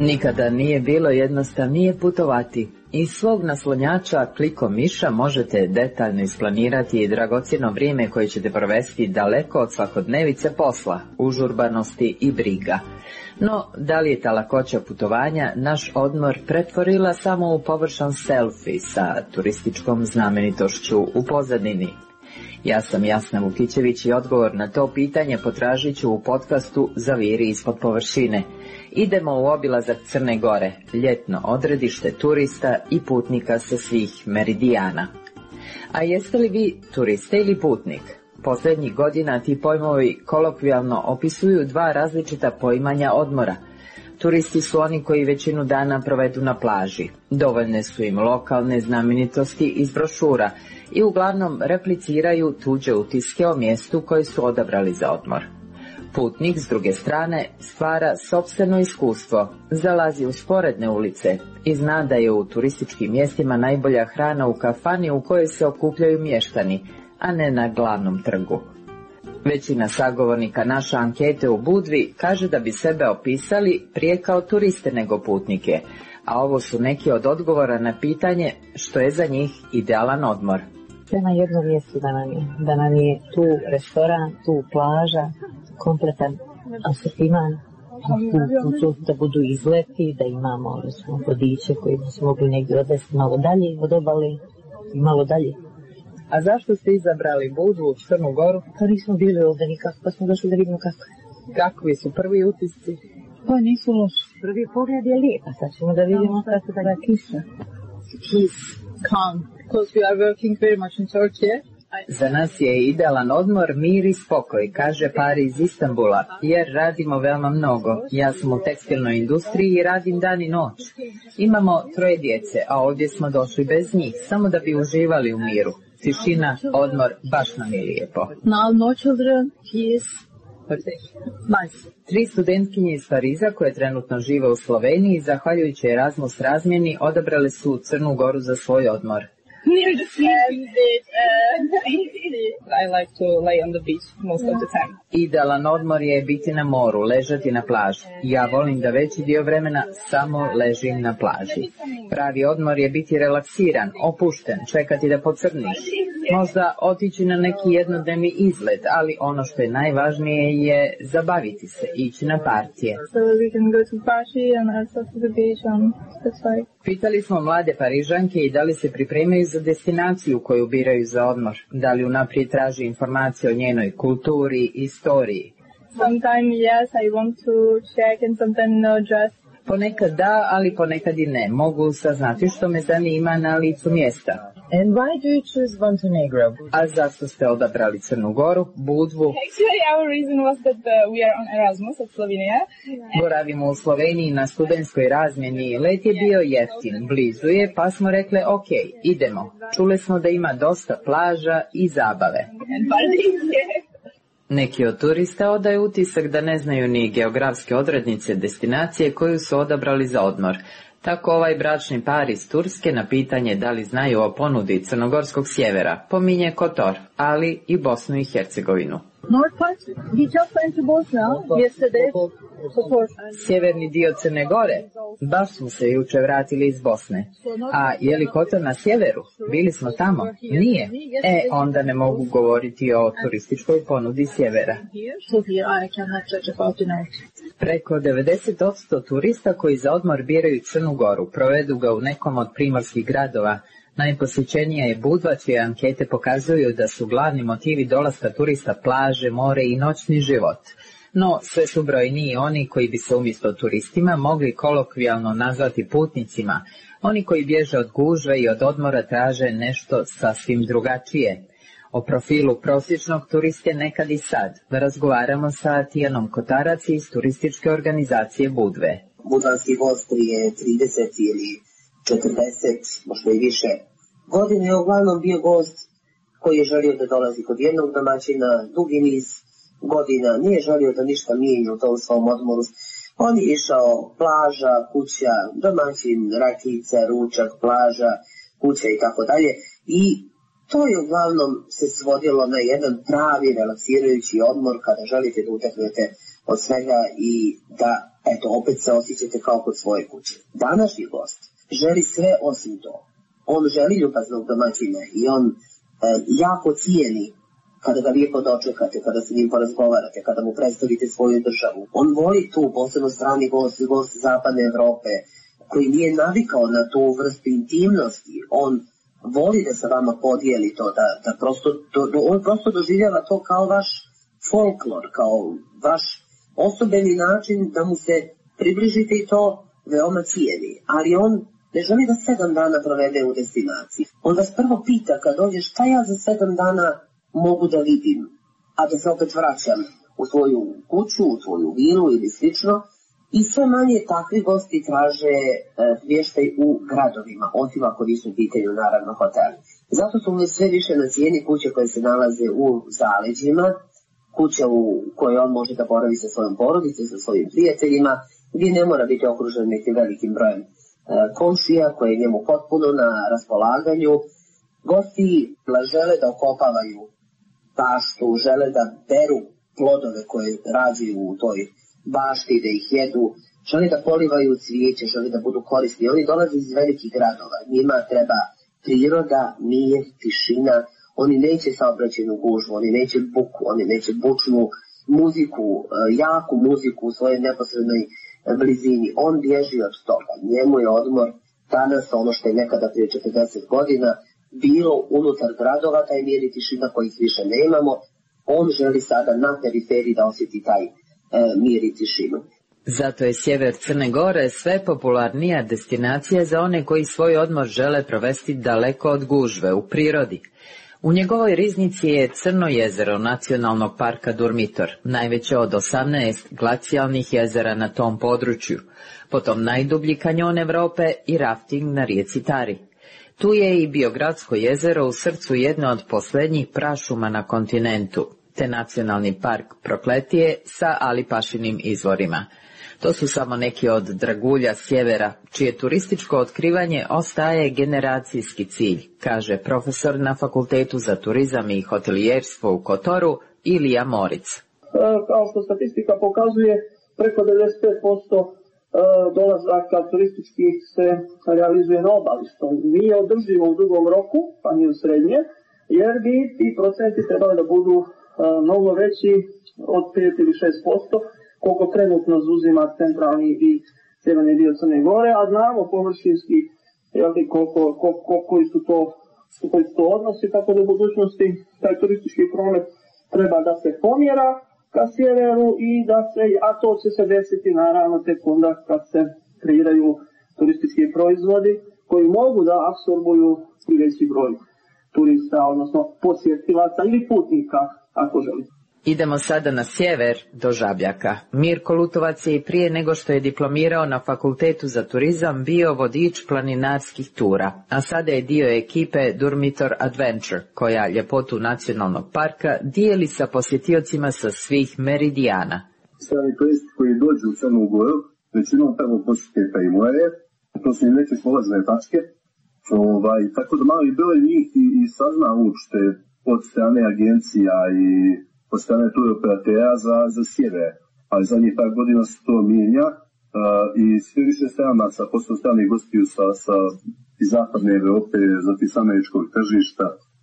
Nikada nije bilo jednostavnije putovati. Iz svog naslonjača klikom miša možete detaljno isplanirati i dragocjeno vrijeme koje ćete provesti daleko od svakodnevice posla, užurbanosti i briga. No, da li je ta lakoća putovanja naš odmor pretvorila samo u površan selfie sa turističkom znamenitošću u pozadini? Ja sam Jasna Vukićević i odgovor na to pitanje potražit ću u podcastu Zaviri ispod površine. Idemo u obilazak Crne Gore, ljetno odredište turista i putnika sa svih meridijana. A jeste li vi turista ili putnik? Posljednjih godina ti pojmovi kolokvijalno opisuju dva različita poimanja odmora. Turisti su oni koji većinu dana provedu na plaži. Dovoljne su im lokalne znamenitosti iz brošura i uglavnom repliciraju tuđe utiske o mjestu koje su odabrali za odmor. Putnik, s druge strane, stvara sopstveno iskustvo, zalazi u sporedne ulice i zna da je u turističkim mjestima najbolja hrana u kafani u kojoj se okupljaju mještani, a ne na glavnom trgu. Većina sagovornika naše ankete u Budvi kaže da bi sebe opisali prije kao turiste nego putnike, a ovo su neki od odgovora na pitanje što je za njih idealan odmor. Sve na jednom mjestu da nam je tu restoran, tu plaža, kompletan asortiman, tu da budu izleti, da imamo vodiče koji bi se mogli negdje odvesti malo dalje od obale i malo dalje. A zašto ste izabrali Budvu, Crnu Goru? Pa nismo bili ovdje nikako, pa smo došli da vidimo kako. Kakvi su prvi utisci? Pa nisu loši. Prvi pogled je lijep, a sad ćemo da vidimo kako da je kiša. Peace, calm, because we are working very much in Turkey. Za nas je idealan odmor, mir i spokoj, kaže par iz Istanbula, jer radimo veoma mnogo. Ja sam u tekstilnoj industriji i radim dan i noć. Imamo 3 djece, a ovdje smo došli bez njih, samo da bi uživali u miru. Tišina, odmor, baš nam je lijepo. Now no children, peace. Nice. 3 studentkinje iz Pariza koje trenutno žive u Sloveniji, zahvaljujući Erasmus razmjeni, odabrale su Crnu Goru za svoj odmor. I like to lay on the beach most of the time. Idealan odmor je biti na moru, ležati na plaži. Ja volim da veći dio vremena samo ležim na plaži. Pravi odmor je biti relaksiran, opušten, čekati da pocrniš. Možda otići na neki jednodnevni izlet, ali ono što je najvažnije je zabaviti se, ići na partije. So we can go to party and also to the beach and that's why. Pitali smo mlade Parižanke i da li se pripremaju za destinaciju koju biraju za odmor, da li unaprijed traži informacije o njenoj kulturi i istoriji. Sometimes yes, I want to check and sometimes no, just. Ponekad da, ali ponekad i ne. Mogu saznati što me zanima na licu mjesta. And why do you choose Montenegro? A zašto ste odabrali Crnu Goru, Budvu? Actually, our reason was that we are on Erasmus at Slovenia. Boravimo u Sloveniji na studentskoj razmjeni. Let je bio jeftin, blizu je, pa smo rekli ok, idemo. Čuli smo da ima dosta plaža i zabave. Neki od turista odaju utisak da ne znaju ni geografske odrednice destinacije koju su odabrali za odmor. Tako ovaj bračni par iz Turske na pitanje da li znaju o ponudi crnogorskog sjevera pominje Kotor, ali i Bosnu i Hercegovinu. North part, we just went to Bosnia yesterday. Sjeverni dio Crne Gore, baš smo se jučer vratili iz Bosne. A je li Kotor na sjeveru? Bili smo tamo? Nije. Onda ne mogu govoriti o turističkoj ponudi sjevera. Preko 90% turista koji za odmor biraju Crnu Goru provedu ga u nekom od primorskih gradova. Najposjećenija je Budva, čije ankete pokazuju da su glavni motivi dolaska turista plaže, more i noćni život. No, sve su brojniji oni koji bi se umjesto turistima mogli kolokvijalno nazvati putnicima, oni koji bježe od gužve i od odmora traže nešto sasvim drugačije. O profilu prosječnog turiste nekad i sad razgovaramo sa Tijanom Kotarac iz turističke organizacije Budve. Budvanski gost prije 30 ili 40, možda i više godine je uglavnom bio gost koji je želio da dolazi kod jednog domaćina dugi niz godina, nije želio da ništa mijenja u tom svom odmoru. On je išao plaža, kuća, domaćin, rakica, ručak, plaža, kuća i tako dalje. I To je uglavnom se svodilo na jedan pravi relaksirajući odmor kada želite da uteknete od svega i da, eto, opet se osjećate kao kod svoje kuće. Današnji gost želi sve osim to. On želi ljubaznog domaćina i on jako cijeni kada ga lijepo dočekate, kada se njim porazgovarate, kada mu predstavite svoju državu. On voli tu, posebno strani gost zapadne Evrope, koji nije navikao na tu vrstu intimnosti. On voli da se vama podijeli to, da prosto, on prosto doživljava to kao vaš folklor, kao vaš osobeni način da mu se približite i to veoma cijeni. Ali on ne želi da 7 dana provede u destinaciji. On vas prvo pita kad dođe šta ja za 7 dana mogu da vidim, a da se opet vraćam u svoju kuću, u svoju vilu ili slično. I sve manje takvi gosti traže smještaj u gradovima, osim ako nisu u pitanju naravno hoteli. Zato su sve više na cijeni kuće koje se nalaze u zaleđima, kuća u kojoj on može da boravi sa svojom porodicom, sa svojim prijateljima, gdje ne mora biti okružen nekim velikim brojem komšija koje je njemu potpuno na raspolaganju. Gosti žele da okopavaju baštu, žele da beru plodove koje rađaju u toj bašti, da ih jedu, žele da polivaju cvijeće, žele da budu korisni. Oni dolaze iz velikih gradova, njima treba priroda, mir, tišina, oni neće saobraćajnu gužvu, oni neće buku, oni neće bučnu muziku, jaku muziku u svojoj neposrednoj blizini. On bježi od toga, njemu je odmor danas ono što je nekada prije 40 godina bilo unutar gradova, taj mir i tišina kojih više nemamo. On želi sada na periferiji da osjeti taj mir i tišinu. Zato je sjever Crne Gore sve popularnija destinacija za one koji svoj odmor žele provesti daleko od gužve, u prirodi. U njegovoj riznici je Crno jezero Nacionalnog parka Durmitor, najveće od 18 glacijalnih jezera na tom području, potom najdublji kanjon Evrope i rafting na rijeci Tari. Tu je i Biogradsko jezero u srcu jedne od posljednjih prašuma na kontinentu, te nacionalni park Prokletije sa Alipašinim izvorima. To su samo neki od dragulja sjevera, čije turističko otkrivanje ostaje generacijski cilj, kaže profesor na Fakultetu za turizam i hotelijerstvo u Kotoru Ilija Moric. Kao što statistika pokazuje, preko 95% dolazaka turističkih se realizuje na obali, što nije održivo u dugom roku, pa ni u srednje, jer bi ti procenti trebali da budu mnogo veći od 5 ili 6%, koliko trenutno zauzima centralni i sjeverni dio Crne Gore, a znamo površinski koji su to odnosi, tako da u budućnosti taj turistički promet treba da se pomjera ka sjeveru i a to će se desiti naravno tek onda kad se kreiraju turistički proizvodi koji mogu da apsorbuju i veći broj turista, odnosno posjetilaca ili putnika, ako želite. Idemo sada na sjever, do Žabljaka. Mirko Lutovac je i prije nego što je diplomirao na Fakultetu za turizam bio vodič planinarskih tura, a sada je dio ekipe Durmitor Adventure, koja ljepotu nacionalnog parka dijeli sa posjetiocima sa svih meridijana. Strani turisti koji dođu u Crnu Goru, većinom prvo posjete pa i more, to su i neke polazne tačke, tako da mali broj njih i sazna uopšte od strane agencija i od strane turoperatera za sjever, ali zadnjih par godina se to mijenja i sve više stranaca, posle stranih gostiju iz zapadne Evrope, zatim s američkog tržišta,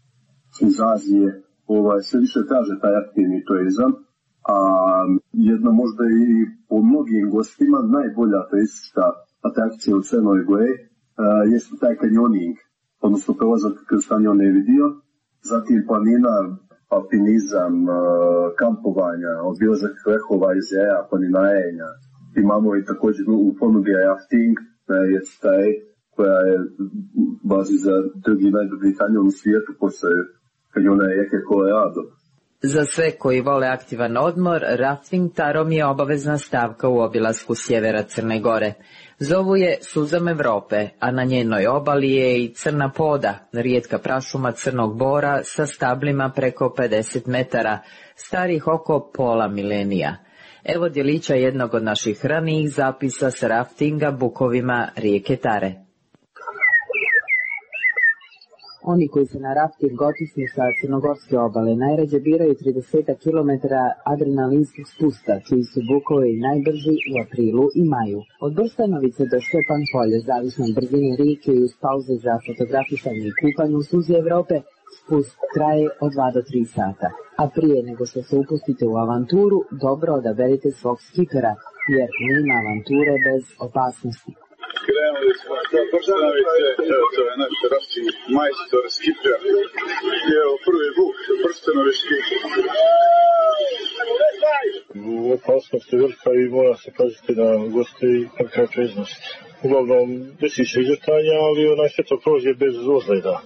iz Azije, sve više traže taj aktivni turizam, a jedna možda i po mnogim gostima najbolja turistička atrakcija u Crnoj Gori jeste taj kanjoning, odnosno prolazak kroz kanjon Evidio, zatim planina, alpinizam, kampovanja, obilazak vrhova, jezera, planinarenja. Imamo i također u ponudi rafting na rijeci Tari, koja je bazi za drugi najdublji kanjon u svijetu posle kanjona rijeke Colorado. Za sve koji vole aktivan odmor, rafting Tarom je obavezna stavka u obilasku sjevera Crne Gore. Zovu je Suzom Evrope, a na njenoj obali je i Crna Poda, rijetka prašuma crnog bora sa stablima preko 50 metara, starih oko pola milenija. Evo djelića jednog od naših ranijih zapisa s raftinga bukovima rijeke Tare. Oni koji se na rafting otisnu sa crnogorske obale najrađe biraju 30 km adrenalinskog spusta, čiji su bukovi najbrži u aprilu i maju. Od Brstanovice do Štepan polje, zavisno od brzine rijeke i uz pauze za fotografisanje i kupanje u suzi Evrope, spust traje od 2 do 3 sata. A prije nego što se upustite u avanturu, dobro odaberite svog skipera, jer nema avanture bez opasnosti. Krenuli smo do Brstanovice, evo to je naš rafting majstor, skiper. Evo prvi buk, Brstanovički. Opasnost je velika i mora se paziti na goste i kakva iznost. Uglavnom, desi se izvrtanja, ali sve to prođe bez ozljeda.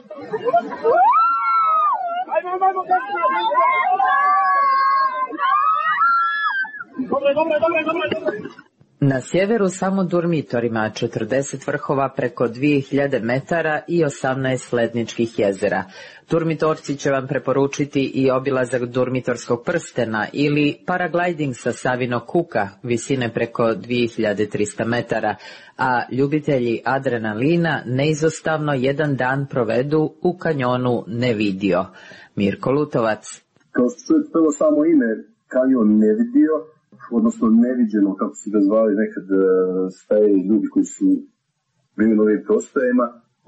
Na sjeveru samo Durmitor ima 40 vrhova preko 2000 metara i 18 ledničkih jezera. Durmitorci će vam preporučiti i obilazak Durmitorskog prstena ili paragliding sa Savinog kuka, visine preko 2300 metara, a ljubitelji adrenalina neizostavno jedan dan provedu u kanjonu Nevidio. Mirko Lutovac. Kao što je prvo samo ime kanjon Nevidio, odnosno neviđeno, kako su ga zvali nekad staje ljudi koji su bili na ovim prostorima,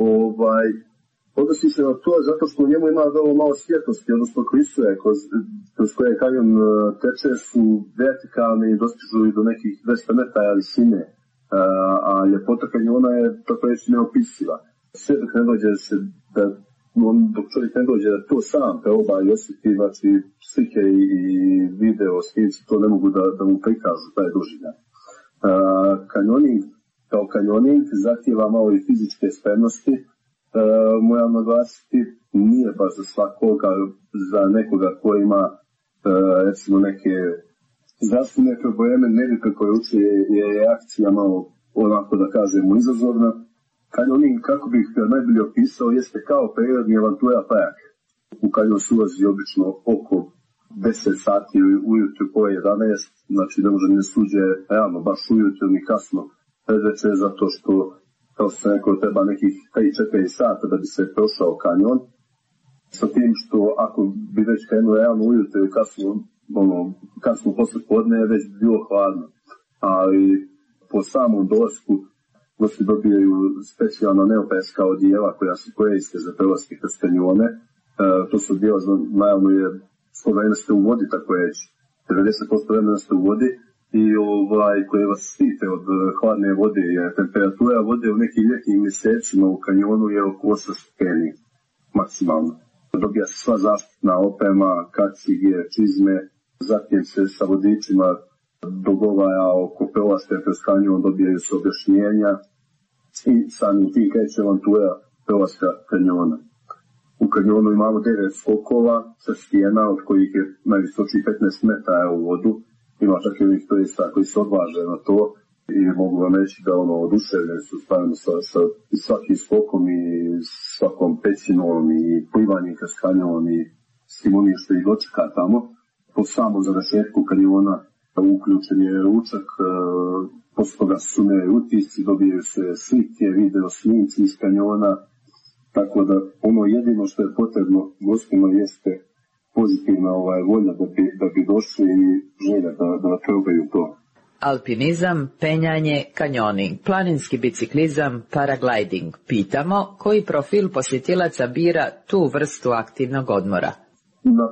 odnosi se na to zato što u njemu ima vrlo malo svjetlosti, odnosno klisuje kroz koje kanjon teče su vertikalne i dostižu i do nekih 200 metara visine, a ljepota kanjona je tako reći neopisiva. Sve dok ne dođe se dok čovjek ne dođe da to sam preoba i osjeti, znači slike i video snimci to ne mogu da mu prikažu taj doživljaj. Kanjoning kao kanjoning zahtijeva malo i fizičke spremnosti, moram naglasiti, nije baš za svakoga, za nekoga ko ima recimo neke zdravstvene probleme, nevike koje uči je reakcija malo onako da kažemo izazovna. Kanjoning, kako bih najbolje opisao, jeste kao prirodni avantura park. U kanjon se ulazi obično oko 10 sati ujutru po 11, znači ne može ne suđe realno baš ujutru ni kasno predveče, zato što, kao što sam rekao, treba nekih 3-4 sata da bi se prošao kanjon. Sa tim što ako bi već krenuo realno ujutru i kasno posle podne je već bilo hladno. Ali po samom dolasku gosti dobijaju specijalna neoprenska odijela koja se koriste za prelaske kroz kanjone. To su odijela, naravno je 100 vremena ste u vodi, tako reći. 90% vremena ste u vodi i koje vas štite od hladne vode, jer temperatura vode u nekim ljetnim mjesecima u kanjonu je oko 8 stepeni maksimalno. Dobija se sva zaštitna oprema, kacige, čizme, zatim se sa vodičima dogovara oko prelaska kroz kanjon, dobijaju se objašnjenja i samim tim kreće avantura prelaska kanjona. U kanjonu imamo 9 skokova sa stijena, od kojih je najvisočiji 15 metara u vodu. Ima čak i onih turista koji se odvaže na to i mogu vam reći da oduševljeni su stavljeno sa svakim skokom i svakom pećinom i plivanjem kroz kanjon i svim onim što ih dočeka tamo. Po samom završetku kanjona uključen je ručak, posle toga sunaju utisci, dobijaju se slike, video snimci iz kanjona, tako da ono jedino što je potrebno gostima jeste pozitivna volja da bi došli i želja da probaju to. Alpinizam, penjanje, kanjoning, planinski biciklizam, paragliding. Pitamo koji profil posjetilaca bira tu vrstu aktivnog odmora. Na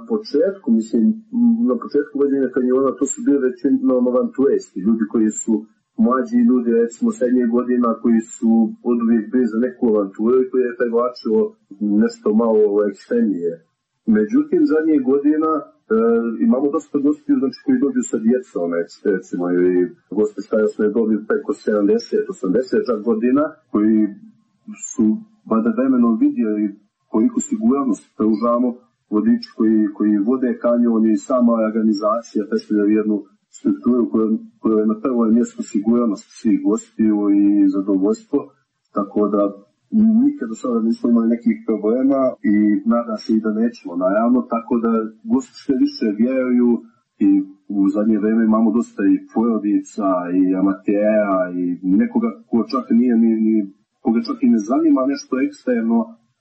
početku vođenja kanjona to su bili većinom avanturisti, ljudi koji su mlađi ljudi, recimo srednje godina, koji su oduvijek bili za neku avanturu i koji je privlačilo nešto malo ekstremnije. Međutim, zadnjih godina imamo dosta gostiju, znači koji dobiju sa djecom, recimo, i gosti starosne dobi preko 70-80 godina, koji su vada vremenom vidjeli koliko sigurnost pružamo, vodiči koji vode kanjon i sama organizacija predstavljaju jednu strukturu koja je na prvo mjesto sigurnost svih gostiju i zadovoljstvo, tako da nikad do sada nismo imali nekih problema i nadam se i da nećemo, naravno, tako da gosti sve više vjeruju i u zadnje vrijeme imamo dosta i porodica i amatera i nekoga koga čak i ne zanima nešto ekstremno,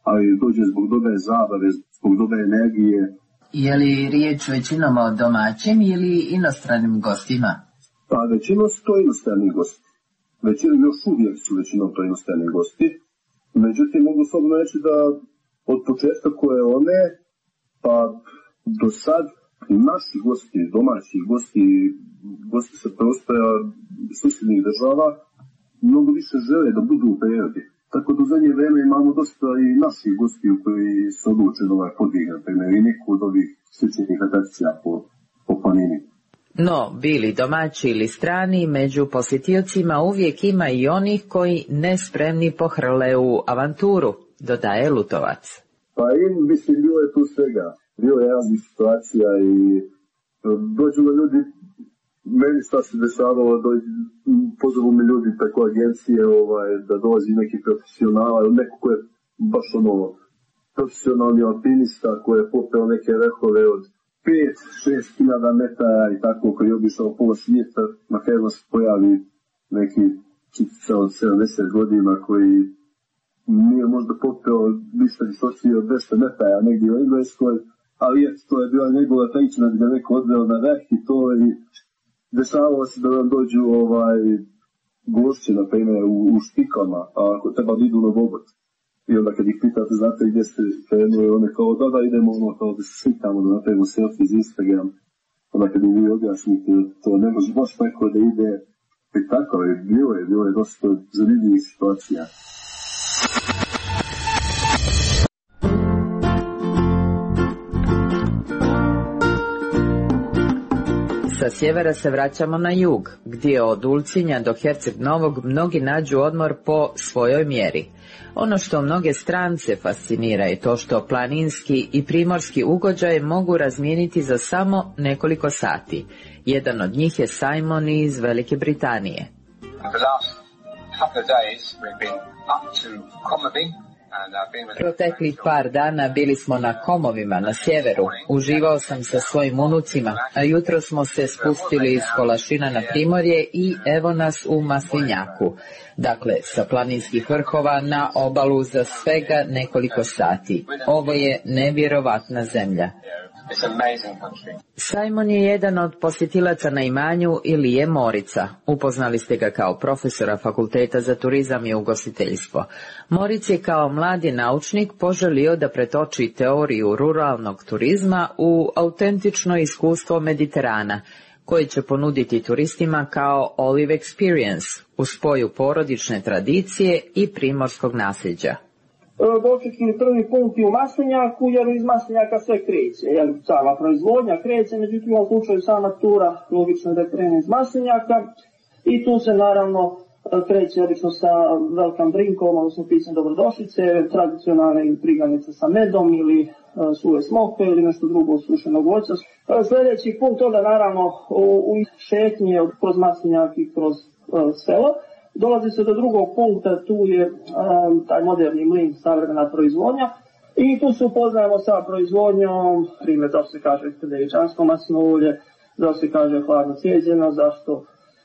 ali dođe zbog dobre zabave, zbog dobre energije. Je li riječ većinom o domaćim ili inostranim gostima? Pa većinom su to inostrani gosti. Još uvijek su većinom to inostrani gosti. Međutim, mogu slobodno reći da od početka koje one, pa do sad i naši gosti, domaći gosti sa prostora susjednih država, mnogo više žele da budu u prirodi. Tako da u zadnje vreme imamo dosta i naših gostiju koji se odlučili podvig, na primjer, i neku od ovih sličnih atrakcija po planini. No, bili domaći ili strani, među posjetiocima uvijek ima i onih koji nespremni pohrle u avanturu, dodaje Lutovac. Pa mislim, bilo je tu svega. Bilo je raznih situacija i dođu na ljudi, meni šta se dešavalo, pozovu mi ljudi preko agencije da dolazi neki profesionala, neko ko je baš profesionalni alpinista koji je popeo neke vrhove od 5-6 hiljada metara i tako, koji je obišao pola svijeta, na kraju se pojavi neki čitica od 70 godina koji nije možda popeo više visočije od 200 metara negdje u Engleskoj, ali to je bila njegova priča da bi ga neko odveo na vrh i to, i dešavalo se da nam dođu gošće, na primjer, u špikama, a ako treba da idu na Vobot. I onda kad ih pitate, znate gdje ste krenuli, one kao da idemo kao da se slikamo, da napravimo selfie iz Instagram. Onda kad im vi objasnite, to ne može baš neko da ide. I tako je, bilo je dosta zanimljivih situacija. Sa sjevera se vraćamo na jug, gdje od Ulcinja do Herceg Novog mnogi nađu odmor po svojoj mjeri. Ono što mnoge strance fascinira je to što planinski i primorski ugođaj mogu razmijeniti za samo nekoliko sati. Jedan od njih je Simon iz Velike Britanije. Proteklih par dana bili smo na Komovima na sjeveru. Uživao sam sa svojim unucima, a jutro smo se spustili iz Kolašina na primorje i evo nas u Maslinjaku. Dakle, sa planinskih vrhova na obalu za svega nekoliko sati. Ovo je nevjerovatna zemlja. Simon je jedan od posjetilaca na imanju Ilije Morica. Upoznali ste ga kao profesora Fakulteta za turizam i ugostiteljstvo. Moric je kao mladi naučnik poželio da pretoči teoriju ruralnog turizma u autentično iskustvo Mediterana, koje će ponuditi turistima kao Olive Experience, u spoju porodične tradicije i primorskog nasljeđa. Dočekni prvi punkt je u Maslinjaku, jer iz Maslinjaka sve kreće, sama proizvodnja kreće, međutim u ovom slučaju sama tura logično da krene iz Maslinjaka i tu se naravno kreće obično sa welcome drinkom, odnosno pićem dobrodošlice, tradicionalne priganice sa medom ili suve smoke ili nešto drugo od sušenog voća. Sljedeći punkt onda naravno u šetnje kroz Maslinjak i kroz selo. Dolazi se do drugog punkta, tu je taj moderni mlin, savremena proizvodnja i tu se upoznajemo sa proizvodnjom, primjer zašto se kaže devičansko maslinovo ulje, zašto se kaže hladno cijeđeno, zašto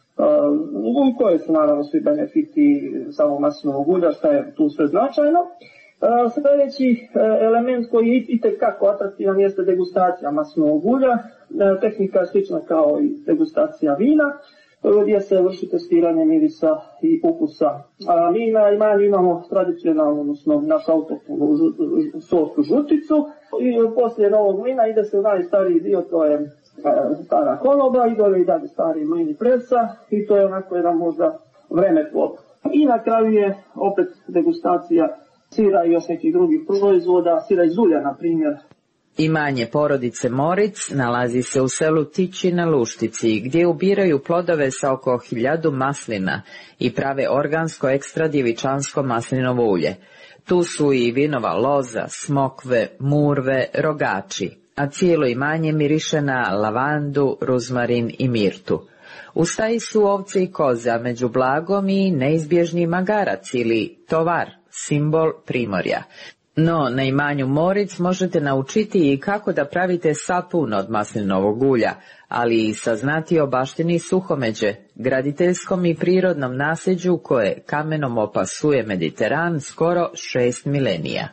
koje su naravno svi benefiti samog maslinovog ulja, šta je tu sve značajno. Sljedeći element koji je itekako atraktivan jeste degustacija maslinovog ulja. Tehnika je slična kao i degustacija vina, gdje se vrši testiranje mirisa i ukusa vina. Imamo tradicionalno, odnosno našu autohtonu sorsku žuticu i poslije novog vina ide se u najstariji dio, to je stara konoba i dole i dalje stari mlin i presa i to je onako jedan možda vremeplov. I na kraju je opet degustacija sira i još nekih drugih proizvoda, sira iz ulja na primjer. Imanje porodice Moric nalazi se u selu Tići na Luštici, gdje ubiraju plodove sa oko 1000 maslina i prave organsko ekstra djevičansko maslinovo ulje. Tu su i vinova loza, smokve, murve, rogači, a cijelo imanje miriše na lavandu, ruzmarin i mirtu. U staji su ovce i koze, a među blagom i neizbježni magarac ili tovar, simbol primorja. No, na imanju Moric možete naučiti i kako da pravite sapun od maslinovog ulja, ali i saznati o baštini Suhomeđe, graditeljskom i prirodnom nasljeđu koje kamenom opasuje Mediteran skoro 6 milenija.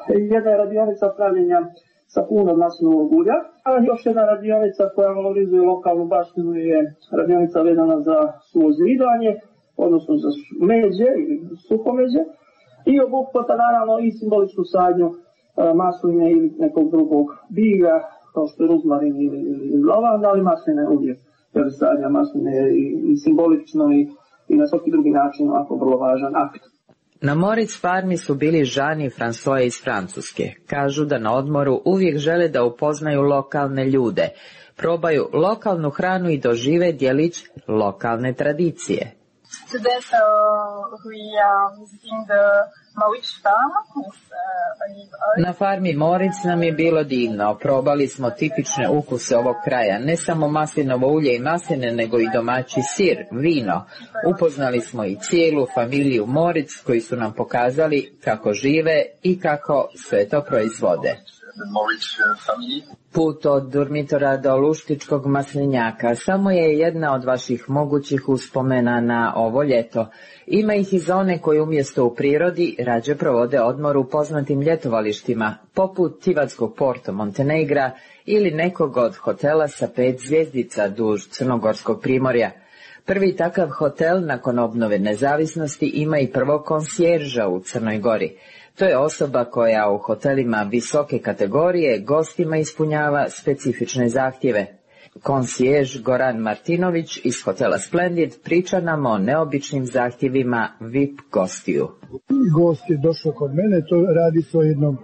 Jedna je radionica pravljenja sapunog maslinovog ulja, a još jedna radionica koja valorizuje lokalnu baštinu je radionica vezana za suvozidanje, odnosno za međe ili suhomeđe, i obuhvata naravno i simboličku sadnju masline ili nekog drugog bilja, kao što je ruzmarin ili lavanda, ali masline uvijek, jer sadnja masline je i simbolično i na svaki drugi način ovako vrlo važan akt. Na Moritz farmi su bili Jean i François iz Francuske. Kažu da na odmoru uvijek žele da upoznaju lokalne ljude, probaju lokalnu hranu i dožive djelić lokalne tradicije. Today, we are visiting the Moritz farm. Na farmi Moritz nam je bilo divno. Probali smo tipične ukuse ovog kraja, ne samo maslinovo ulje i masline, nego i domaći sir, vino. Upoznali smo i cijelu familiju Moritz koji su nam pokazali kako žive i kako sve to proizvode. Put od Durmitora do Luštičkog maslinjaka samo je jedna od vaših mogućih uspomena na ovo ljeto. Ima ih i za one koji umjesto u prirodi rađe provode odmor u poznatim ljetovalištima, poput Tivatskog Porto Montenegra ili nekog od hotela sa 5 zvjezdica duž Crnogorskog primorja. Prvi takav hotel nakon obnove nezavisnosti ima i prvog konsjerža u Crnoj Gori. To je osoba koja u hotelima visoke kategorije gostima ispunjava specifične zahtjeve. Konsjež Goran Martinović iz hotela Splendid priča nam o neobičnim zahtjevima VIP gostiju. Gost je došao kod mene, to radi se o jednom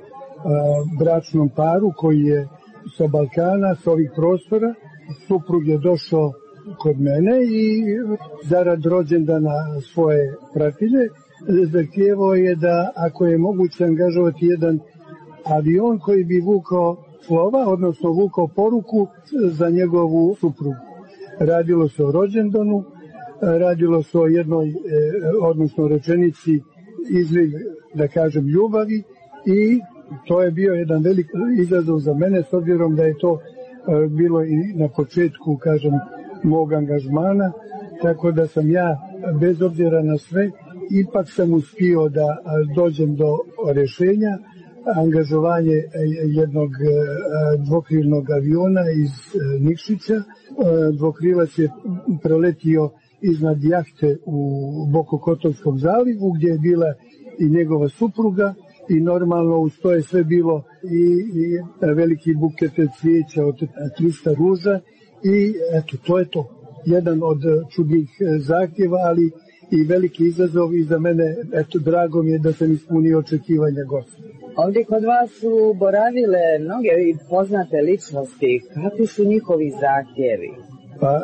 bračnom paru koji je sa Balkana, sa ovih prostora. Suprug je došao kod mene i zarad rođendana svoje pratilje zahtijevao je da, ako je moguće, angažovati jedan avion koji bi vukao slova, odnosno vukao poruku za njegovu suprugu. Radilo se o rođendanu, radilo se o jednoj, odnosno rečenici izliv, da kažem, ljubavi, i to je bio jedan velik izazov za mene, s obzirom da je to bilo i na početku, kažem, mog angažmana, tako da sam ja, bez obzira na sve, ipak sam uspio da dođem do rješenja, angažovanje jednog dvokrilnog aviona iz Nikšića. Dvokrilac je preletio iznad jahte u Bokokotorskom zalivu, gdje je bila i njegova supruga, i normalno uz to je sve bilo i veliki buket cvijeća od 300 ruža, i eto, to je to. Jedan od čudnih zahtjeva, ali i veliki izazov, i za mene, eto, drago mi je da sam ispunio očekivanja gosta. Ovdje kod vas su boravile mnoge poznate ličnosti. Kakvi su njihovi zahtjevi? Pa,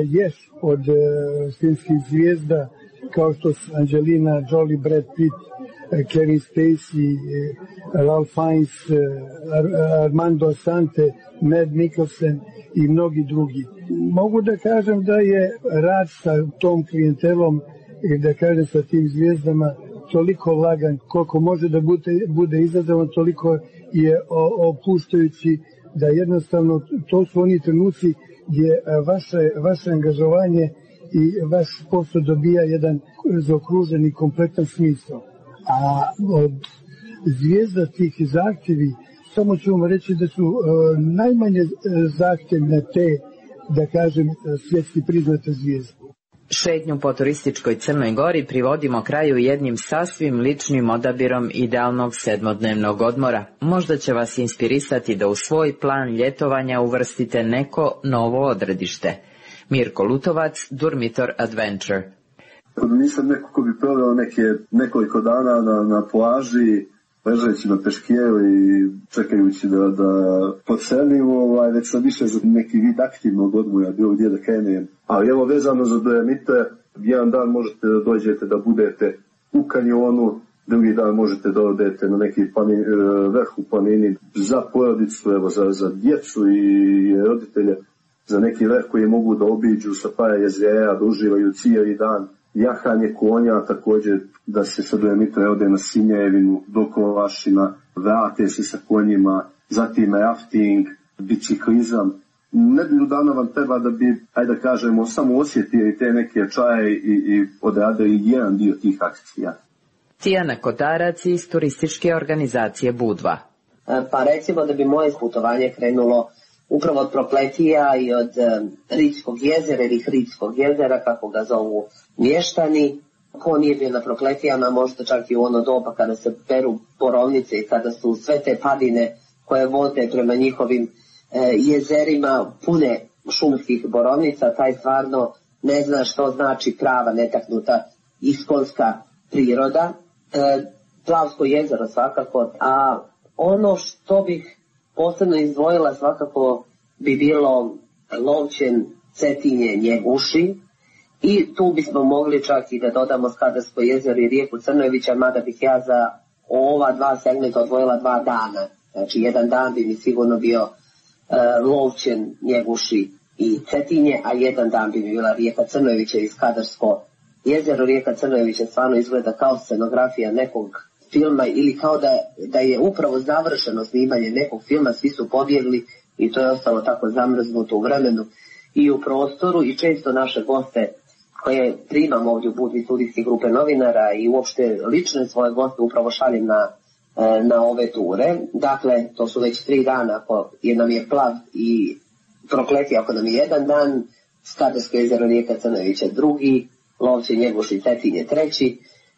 od filmskih zvijezda, kao što su Angelina Jolie, Brad Pitt, Kevin Spacey, Ralph Fiennes, Armando Assante, Mad Mikkelsen i mnogi drugi. Mogu da kažem da je rad sa tom klijentelom i da kažem sa tim zvijezdama toliko lagan, koliko može da bude izazovan, toliko je opuštajući, da jednostavno to su oni trenuci gdje vaše angažovanje i vaš posao dobija jedan zaokružen i kompletan smisao. A od zvijezda tih zahtjevi, samo ću vam reći da su najmanje zahtjevne te, da kažem, svjetski priznate zvijezde. Šetnju po turističkoj Crnoj Gori privodimo kraju jednim sasvim ličnim odabirom idealnog 7-dnevnog odmora. Možda će vas inspirisati da u svoj plan ljetovanja uvrstite neko novo odredište. Mirko Lutovac, Durmitor Adventure. Nisam neko ko bi proveo nekoliko dana na plaži, ležeći na peškijeru i čekajući da podselim, već sam više za neki vid aktivnog odmoja, bilo gdje da krenem. Ali evo, vezano za Dolomite, jedan dan možete da dođete da budete u kanjonu, drugi dan možete da odete na neki vrh u planini za porodicu, evo, za djecu i roditelje, za neki vrh koji mogu da obiđu sa par jezera, da uživaju cijeli dan. Jahanje konja, također da se sa Dolomita ode na Sinjevinu, do Kolovašina, vrate se sa konjima, zatim rafting, biciklizam. Nedelju dana vam treba da bi, ajde da kažemo, samo osjetili te neke čaje i odradili jedan dio tih akcija. Tijana Kotarac iz turističke organizacije Budva. Pa recimo da bi moje putovanje krenulo upravo od Prokletija i od Ritskog jezera ili Hridskog jezera, kako ga zovu mještani. Ko nije bio na Prokletijama, možda čak i u ono doba kada se peru borovnice i kada su sve te padine koje vode prema njihovim jezerima pune šumskih borovnica, taj stvarno ne zna što znači prava netaknuta iskonska priroda. Plavsko jezero svakako, a ono što bih posebno izdvojila svakako bi bilo Lovćen, Cetinje, Njeguši, i tu bismo mogli čak i da dodamo Skadarsko jezero i rijeku Crnojevića, mada bih ja za ova dva segmenta odvojila 2 dana. Znači jedan dan bi mi sigurno bio Lovćen, Njeguši i Cetinje, a jedan dan bi mi bila rijeka Crnojevića i Skadarsko jezero. Rijeka Crnojevića stvarno izgleda kao scenografija nekog filma ili kao da je upravo završeno snimanje nekog filma, svi su pobjegli i to je ostalo tako zamrznuto u vremenu i u prostoru, i često naše goste koje primam ovdje u Budvi, studijske grupe novinara i uopšte lične svoje goste upravo šaljem na ove ture. Dakle, to su već 3 dana, ako nam je Plav i Prokletija, ako nam je 1 dan, Skadarsko jezero, rijeka Crnojevića 2, Lovće, Njeguš i Cetinje 3,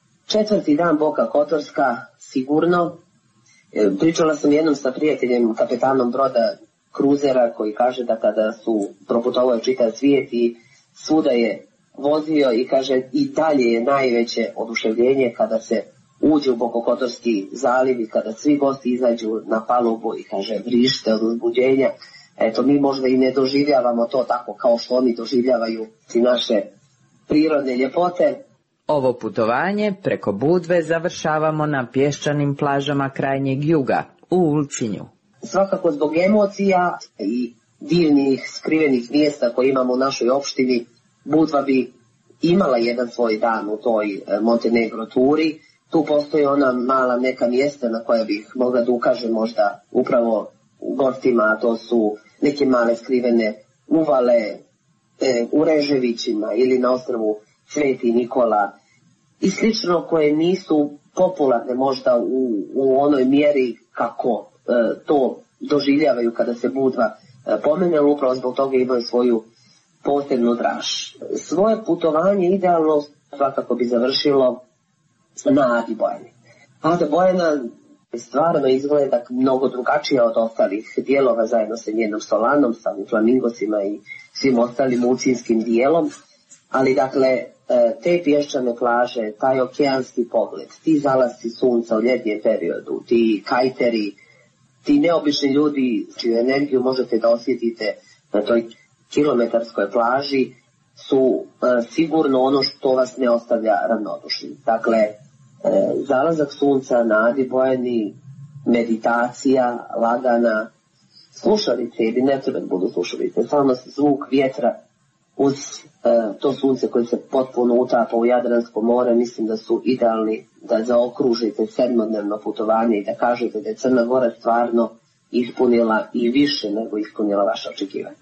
4. dan Boka Kotorska sigurno. Pričala sam jednom sa prijateljem, kapetanom broda kruzera, koji kaže da kada su proputovao čitav svijet i svuda je vozio, i kaže i dalje je najveće oduševljenje kada se uđe u Bokokotorski zaliv i kada svi gosti izađu na palubu i kaže vrište od uzbuđenja. Eto, mi možda i ne doživljavamo to tako kao što oni doživljavaju i naše prirodne ljepote. Ovo putovanje preko Budve završavamo na pješčanim plažama krajnjeg juga, u Ulcinju. Svakako zbog emocija i divnih skrivenih mjesta koje imamo u našoj opštini, Budva bi imala jedan svoj dan u toj Montenegro turi. Tu postoji ona mala neka mjesta na koja bih mogla da ukažem možda upravo gostima, a to su neke male skrivene uvale u Reževićima ili na ostrvu Sveti Nikola i slično, koje nisu popularne možda u onoj mjeri kako to doživljavaju kada se Budva pomene, upravo zbog toga imaju svoju posebnu draž. Svoje putovanje idealno svakako bi završilo na Adi Bojani. Ada Bojana stvarno izgleda mnogo drugačija od ostalih dijelova, zajedno sa njenom Solanom, sa flamingosima i svim ostalim ulcinskim dijelom, ali dakle te pješčane plaže, taj okeanski pogled, ti zalasci sunca u ljetnjem periodu, ti kajteri, ti neobični ljudi čiju energiju možete da osjetite na toj kilometarskoj plaži, su sigurno ono što vas ne ostavlja ravnodušnim. Dakle, zalazak sunca na Adi Bojani, meditacija, lagana, slušalice, ili ne treba da budu slušalice, samo zvuk vjetra uz to sunce koje se potpuno utapa u Jadransko more, mislim da su idealni da zaokružite 7-dnevno putovanje i da kažete da je Crna Gora stvarno ispunila i više nego ispunila vaše očekivanje.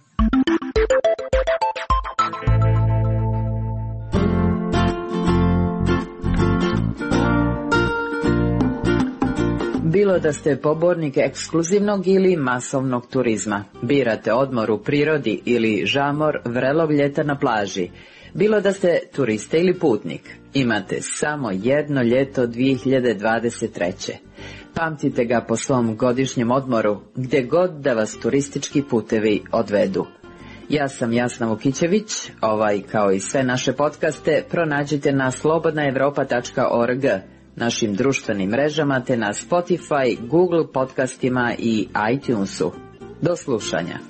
Bilo da ste pobornik ekskluzivnog ili masovnog turizma, birate odmor u prirodi ili žamor vrelog ljeta na plaži, bilo da ste turista ili putnik, imate samo jedno ljeto 2023. Pamtite ga po svom godišnjem odmoru, gdje god da vas turistički putevi odvedu. Ja sam Jasna Vukićević, ovaj kao i sve naše podcaste pronađite na slobodnaevropa.org, našim društvenim mrežama te na Spotify, Google podcastima i iTunesu. Do slušanja.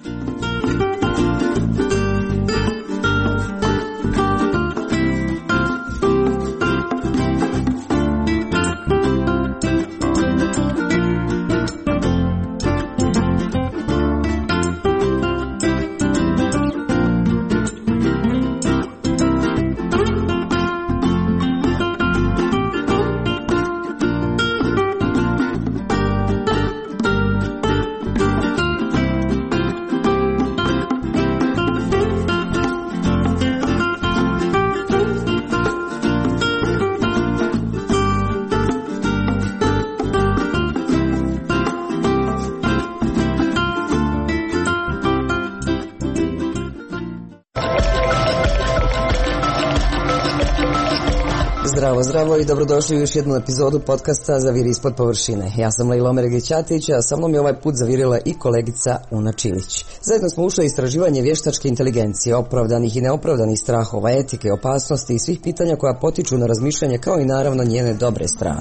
Zdravo, zdravo i dobrodošli u još jednu epizodu podcasta Zaviri ispod površine. Ja sam Lejla Omeregić-Ćatić, a sa mnom je ovaj put zavirila i kolegica Una Čilić. Zajedno smo ušli u istraživanje vještačke inteligencije, opravdanih i neopravdanih strahova, etike, opasnosti i svih pitanja koja potiču na razmišljanje, kao i naravno njene dobre strane.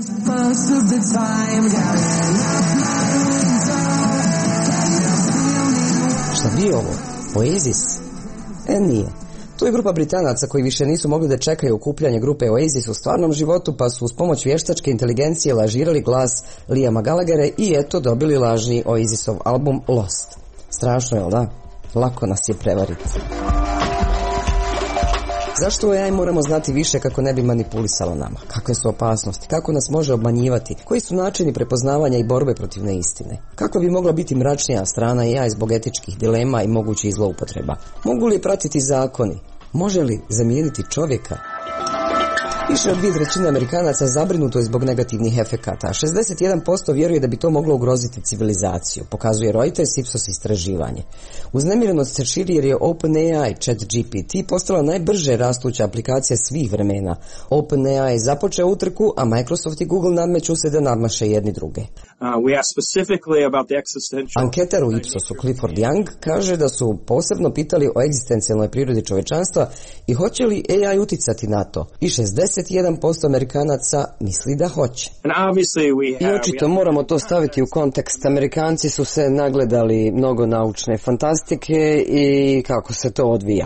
Šta bi ovo? Oasis? Nije. Tu je grupa Britanaca koji više nisu mogli da čekaju okupljanje grupe Oasis u stvarnom životu, pa su uz pomoć vještačke inteligencije lažirali glas Liama Gallaghera i eto dobili lažni Oasisov album Lost. Strašno je, da? Lako nas je prevariti. Zašto AI moramo znati više kako ne bi manipulisalo nama? Kakve su opasnosti? Kako nas može obmanjivati? Koji su načini prepoznavanja i borbe protiv neistine? Kakva bi mogla biti mračnija strana AI zbog etičkih dilema i mogućih zloupotreba? Mogu li pratiti zakoni? Može li zamijeniti čovjeka? Više od 2/3 Amerikanaca zabrinuto je zbog negativnih efekata, a 61% vjeruje da bi to moglo ugroziti civilizaciju, pokazuje Reuters Ipsos istraživanje. Uznemirenost se širi jer je OpenAI ChatGPT postala najbrže rastuća aplikacija svih vremena. OpenAI je započeo utrku, a Microsoft i Google nadmeću se da nadmaše jedni druge. Anketar u Ipsosu Clifford Young kaže da su posebno pitali o egzistencijalnoj prirodi čovečanstva i hoće li AI uticati na to. I 61% Amerikanaca misli da hoće. I očito moramo to staviti u kontekst. Amerikanci su se nagledali mnogo naučne fantastike i kako se to odvija.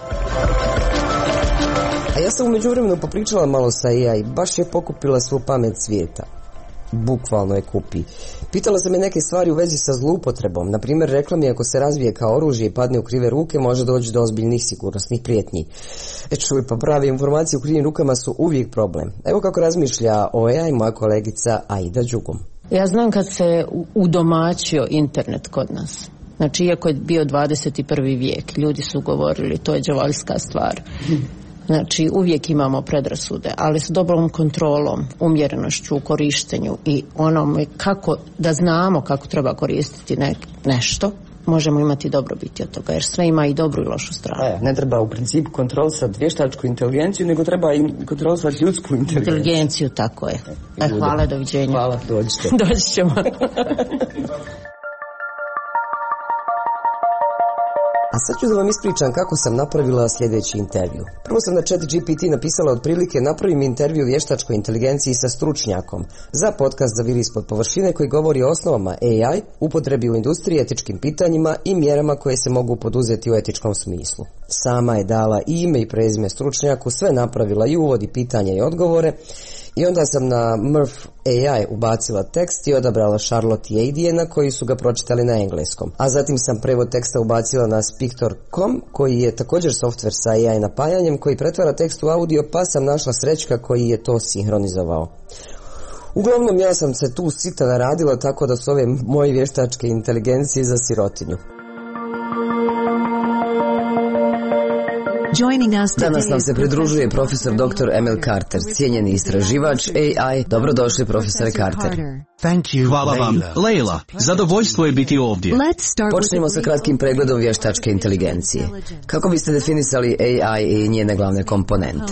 A ja sam u međuvremenu popričala malo sa AI, baš je pokupila svu pamet svijeta. Bukvalno je kupi. Pitala sam je neke stvari u vezi sa zloupotrebom. Na primjer, rekla mi ako se razvije kao oružje i padne u krive ruke, može doći do ozbiljnih sigurnosnih prijetnji. Čuj, pa prave informacije u krivim rukama su uvijek problem. Evo kako razmišlja o AI moja kolegica Aida Đugum. Ja znam kad se udomaćio internet kod nas. Znači, iako je bio 21. vijek, ljudi su govorili to je đavoljska stvar. Znači, uvijek imamo predrasude, ali s dobrom kontrolom, umjerenošću u korištenju i onome kako da znamo kako treba koristiti nešto, možemo imati dobrobiti od toga, jer sve ima i dobru i lošu stranu. Ne treba u principu kontrolisati vještačku inteligenciju, nego treba i kontrolisati ljudsku inteligenciju. Tako je. Hvala, doviđenja. Hvala, dođite. Doći ćemo. A sad ću da vam ispričam kako sam napravila sljedeći intervju. Prvo sam na ChatGPT napisala otprilike napravim intervju o vještačkoj inteligenciji sa stručnjakom za podcast Zaviri ispod površine koji govori o osnovama AI, upotrebi u industriji, etičkim pitanjima i mjerama koje se mogu poduzeti u etičkom smislu. Sama je dala i ime i prezime stručnjaku, sve napravila i uvodi pitanja i odgovore. I onda sam na Murph AI ubacila tekst i odabrala Charlotte i Adriana koji su ga pročitali na engleskom. A zatim sam prevod teksta ubacila na Speaktor.com koji je također softver sa AI napajanjem koji pretvara tekst u audio, pa sam našla Srećka koji je to sinhronizovao. Uglavnom ja sam se tu sita naradila tako da su ove moje vještačke inteligencije za sirotinju. Danas nam se pridružuje profesor dr. Emil Carter, cijenjeni istraživač AI. Dobrodošli, profesore Carter. Hvala vam, Lejla. Zadovoljstvo je biti ovdje. Počnemo sa kratkim pregledom vještačke inteligencije. Kako biste definisali AI i njene glavne komponente?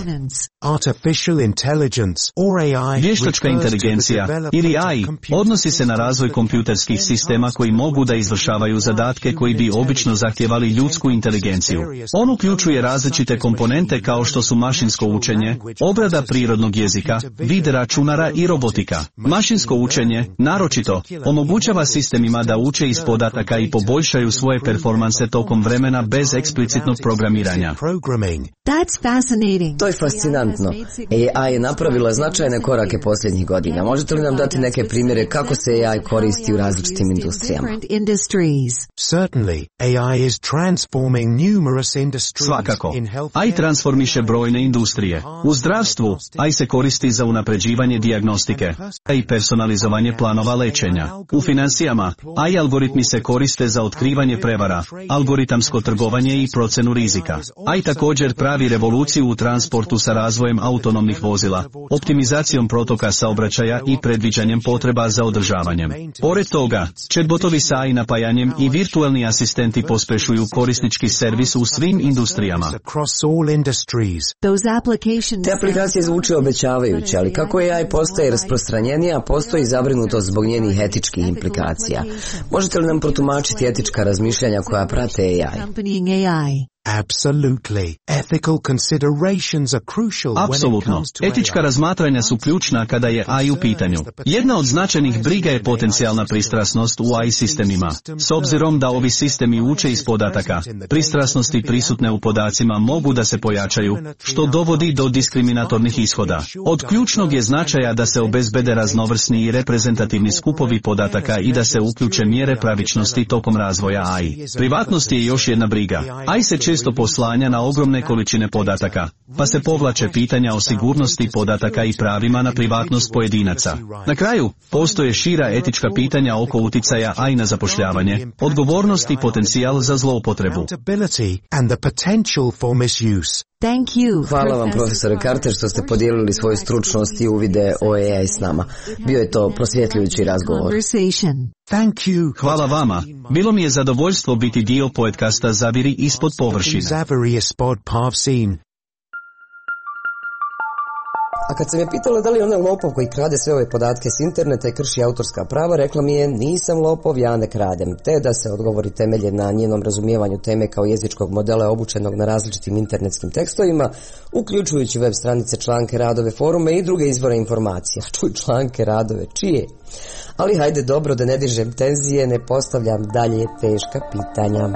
Vještačka inteligencija ili AI odnosi se na razvoj kompjuterskih sistema koji mogu da izvršavaju zadatke koji bi obično zahtijevali ljudsku inteligenciju. On uključuje različite komponente kao što su mašinsko učenje, obrada prirodnog jezika, vid računara i robotika. Mašinsko učenje, naročito, omogućava sistemima da uče iz podataka i poboljšaju svoje performanse tokom vremena bez eksplicitnog programiranja. To je fascinantno. AI je napravila značajne korake posljednjih godina. Možete li nam dati neke primjere kako se AI koristi u različitim industrijama? Svakako. AI transformiše brojne industrije. U zdravstvu AI se koristi za unapređivanje dijagnostike i personalizovanje usvajanje planova lečenja. U financijama, AI algoritmi se koriste za otkrivanje prevara, algoritamsko trgovanje i procenu rizika. AI također pravi revoluciju u transportu sa razvojem autonomnih vozila, optimizacijom protoka saobraćaja i predviđanjem potreba za održavanjem. Pored toga, chatbotovi sa AI napajanjem i virtualni asistenti pospešuju korisnički servis u svim industrijama. Te aplikacije zvuče obećavajuće, ali kako AI postaje rasprostranjenija, postoji zabrinutost zbog njenih etičkih implikacija. Možete li nam protumačiti etička razmišljanja koja prate AI? Apsolutno. Etička razmatranja su ključna kada je AI u pitanju. Jedna od značajnih briga je potencijalna pristrasnost u AI sistemima. S obzirom da ovi sistemi uče iz podataka, pristrasnosti prisutne u podacima mogu da se pojačaju, što dovodi do diskriminatornih ishoda. Od ključnog je značaja da se obezbede raznovrsni i reprezentativni skupovi podataka i da se uključe mjere pravičnosti tokom razvoja AI. Privatnost je još jedna briga. AI se često poslanja na ogromne količine podataka, pa se povlače pitanja o sigurnosti podataka i pravima na privatnost pojedinaca. Na kraju, postoje šira etička pitanja oko uticaja AI na zapošljavanje, odgovornost i potencijal za zloupotrebu. Hvala vam, profesore Carter, što ste podijelili svoju stručnost i uvide o AI s nama. Bio je to prosvjetljujući razgovor. Hvala vama. Bilo mi je zadovoljstvo biti dio podcasta Zaviri ispod površine. A kad sam je pitala da li je onaj lopov koji krade sve ove podatke s interneta i krši autorska prava, rekla mi je: nisam lopov, ja ne kradem. Te da se odgovori temelje na njenom razumijevanju teme kao jezičkog modela obučenog na različitim internetskim tekstovima, uključujući web stranice, članke, radove, forume i druge izvore informacija. Čuj, članke, radove, čije? Ali hajde, dobro, da ne dižem tenzije, ne postavljam dalje teška pitanja.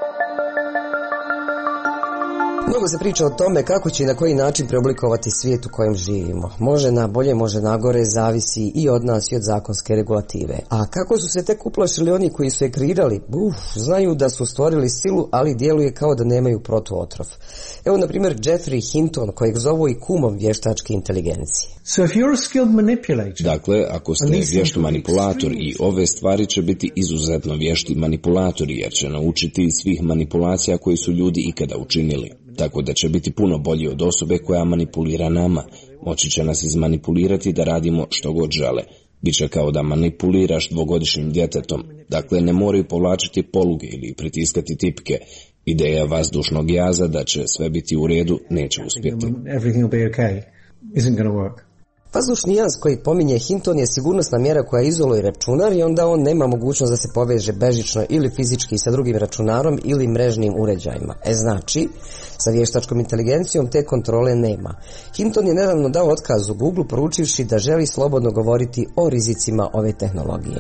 Mnogo se priča o tome kako će i na koji način preoblikovati svijet u kojem živimo. Može na bolje, može na gore, zavisi i od nas i od zakonske regulative. A kako su se tek uplašili oni koji su je kreirali? Znaju da su stvorili silu, ali djeluje kao da nemaju protuotrov. Evo, na primjer, Jeffrey Hinton, kojeg zovu i kumom vještačke inteligencije. Dakle, ako ste vješt manipulator, i ove stvari će biti izuzetno vješti manipulatori, jer će naučiti svih manipulacija koje su ljudi ikada učinili. Tako da će biti puno bolji od osobe koja manipulira nama. Moći će nas izmanipulirati da radimo što god žele. Biće kao da manipuliraš dvogodišnjim djetetom. Dakle, ne moraju povlačiti poluge ili pritiskati tipke. Ideja vazdušnog jaza da će sve biti u redu neće uspjeti. Vazdušni jaz koji pominje Hinton je sigurnosna mjera koja izoluje računar i onda on nema mogućnost da se poveže bežično ili fizički sa drugim računarom ili mrežnim uređajima. Znači, sa vještačkom inteligencijom te kontrole nema. Hinton je nedavno dao otkaz u Google poručivši da želi slobodno govoriti o rizicima ove tehnologije.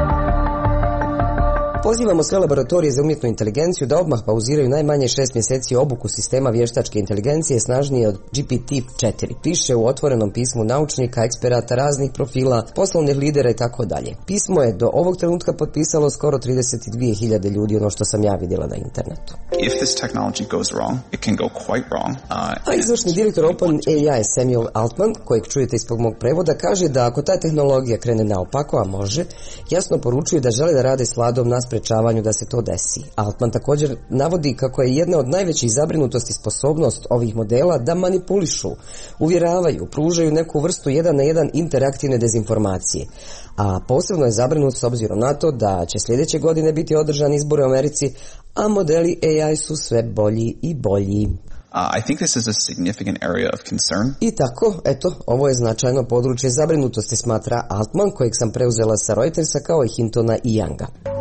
Pozivamo sve laboratorije za umjetnu inteligenciju da odmah pauziraju najmanje 6 mjeseci obuku sistema vještačke inteligencije snažnije od GPT-4. Piše u otvorenom pismu naučnika, eksperata raznih profila, poslovnih lidera i tako dalje. Pismo je do ovog trenutka potpisalo skoro 32.000 ljudi, ono što sam ja vidjela na internetu. A izvršni direktor OpenAI Samuel Altman, kojeg čujete ispod mog prevoda, kaže da ako ta tehnologija krene naopako, a može, jasno poručuje da žele da rade s Vladom na sprečavanju da se to desi. Altman također navodi kako je jedna od najvećih zabrinutosti sposobnost ovih modela da manipulišu, uvjeravaju, pružaju neku vrstu 1 na 1 interaktivne dezinformacije. A posebno je zabrinut s obzirom na to da će sljedeće godine biti održani izbori u Americi, a modeli AI su sve bolji i bolji. I think this is a significant area of concern. I tako, eto, ovo je značajno područje zabrinutosti, smatra Altman, kojeg sam preuzela sa Reutersa kao i Hintona i Younga.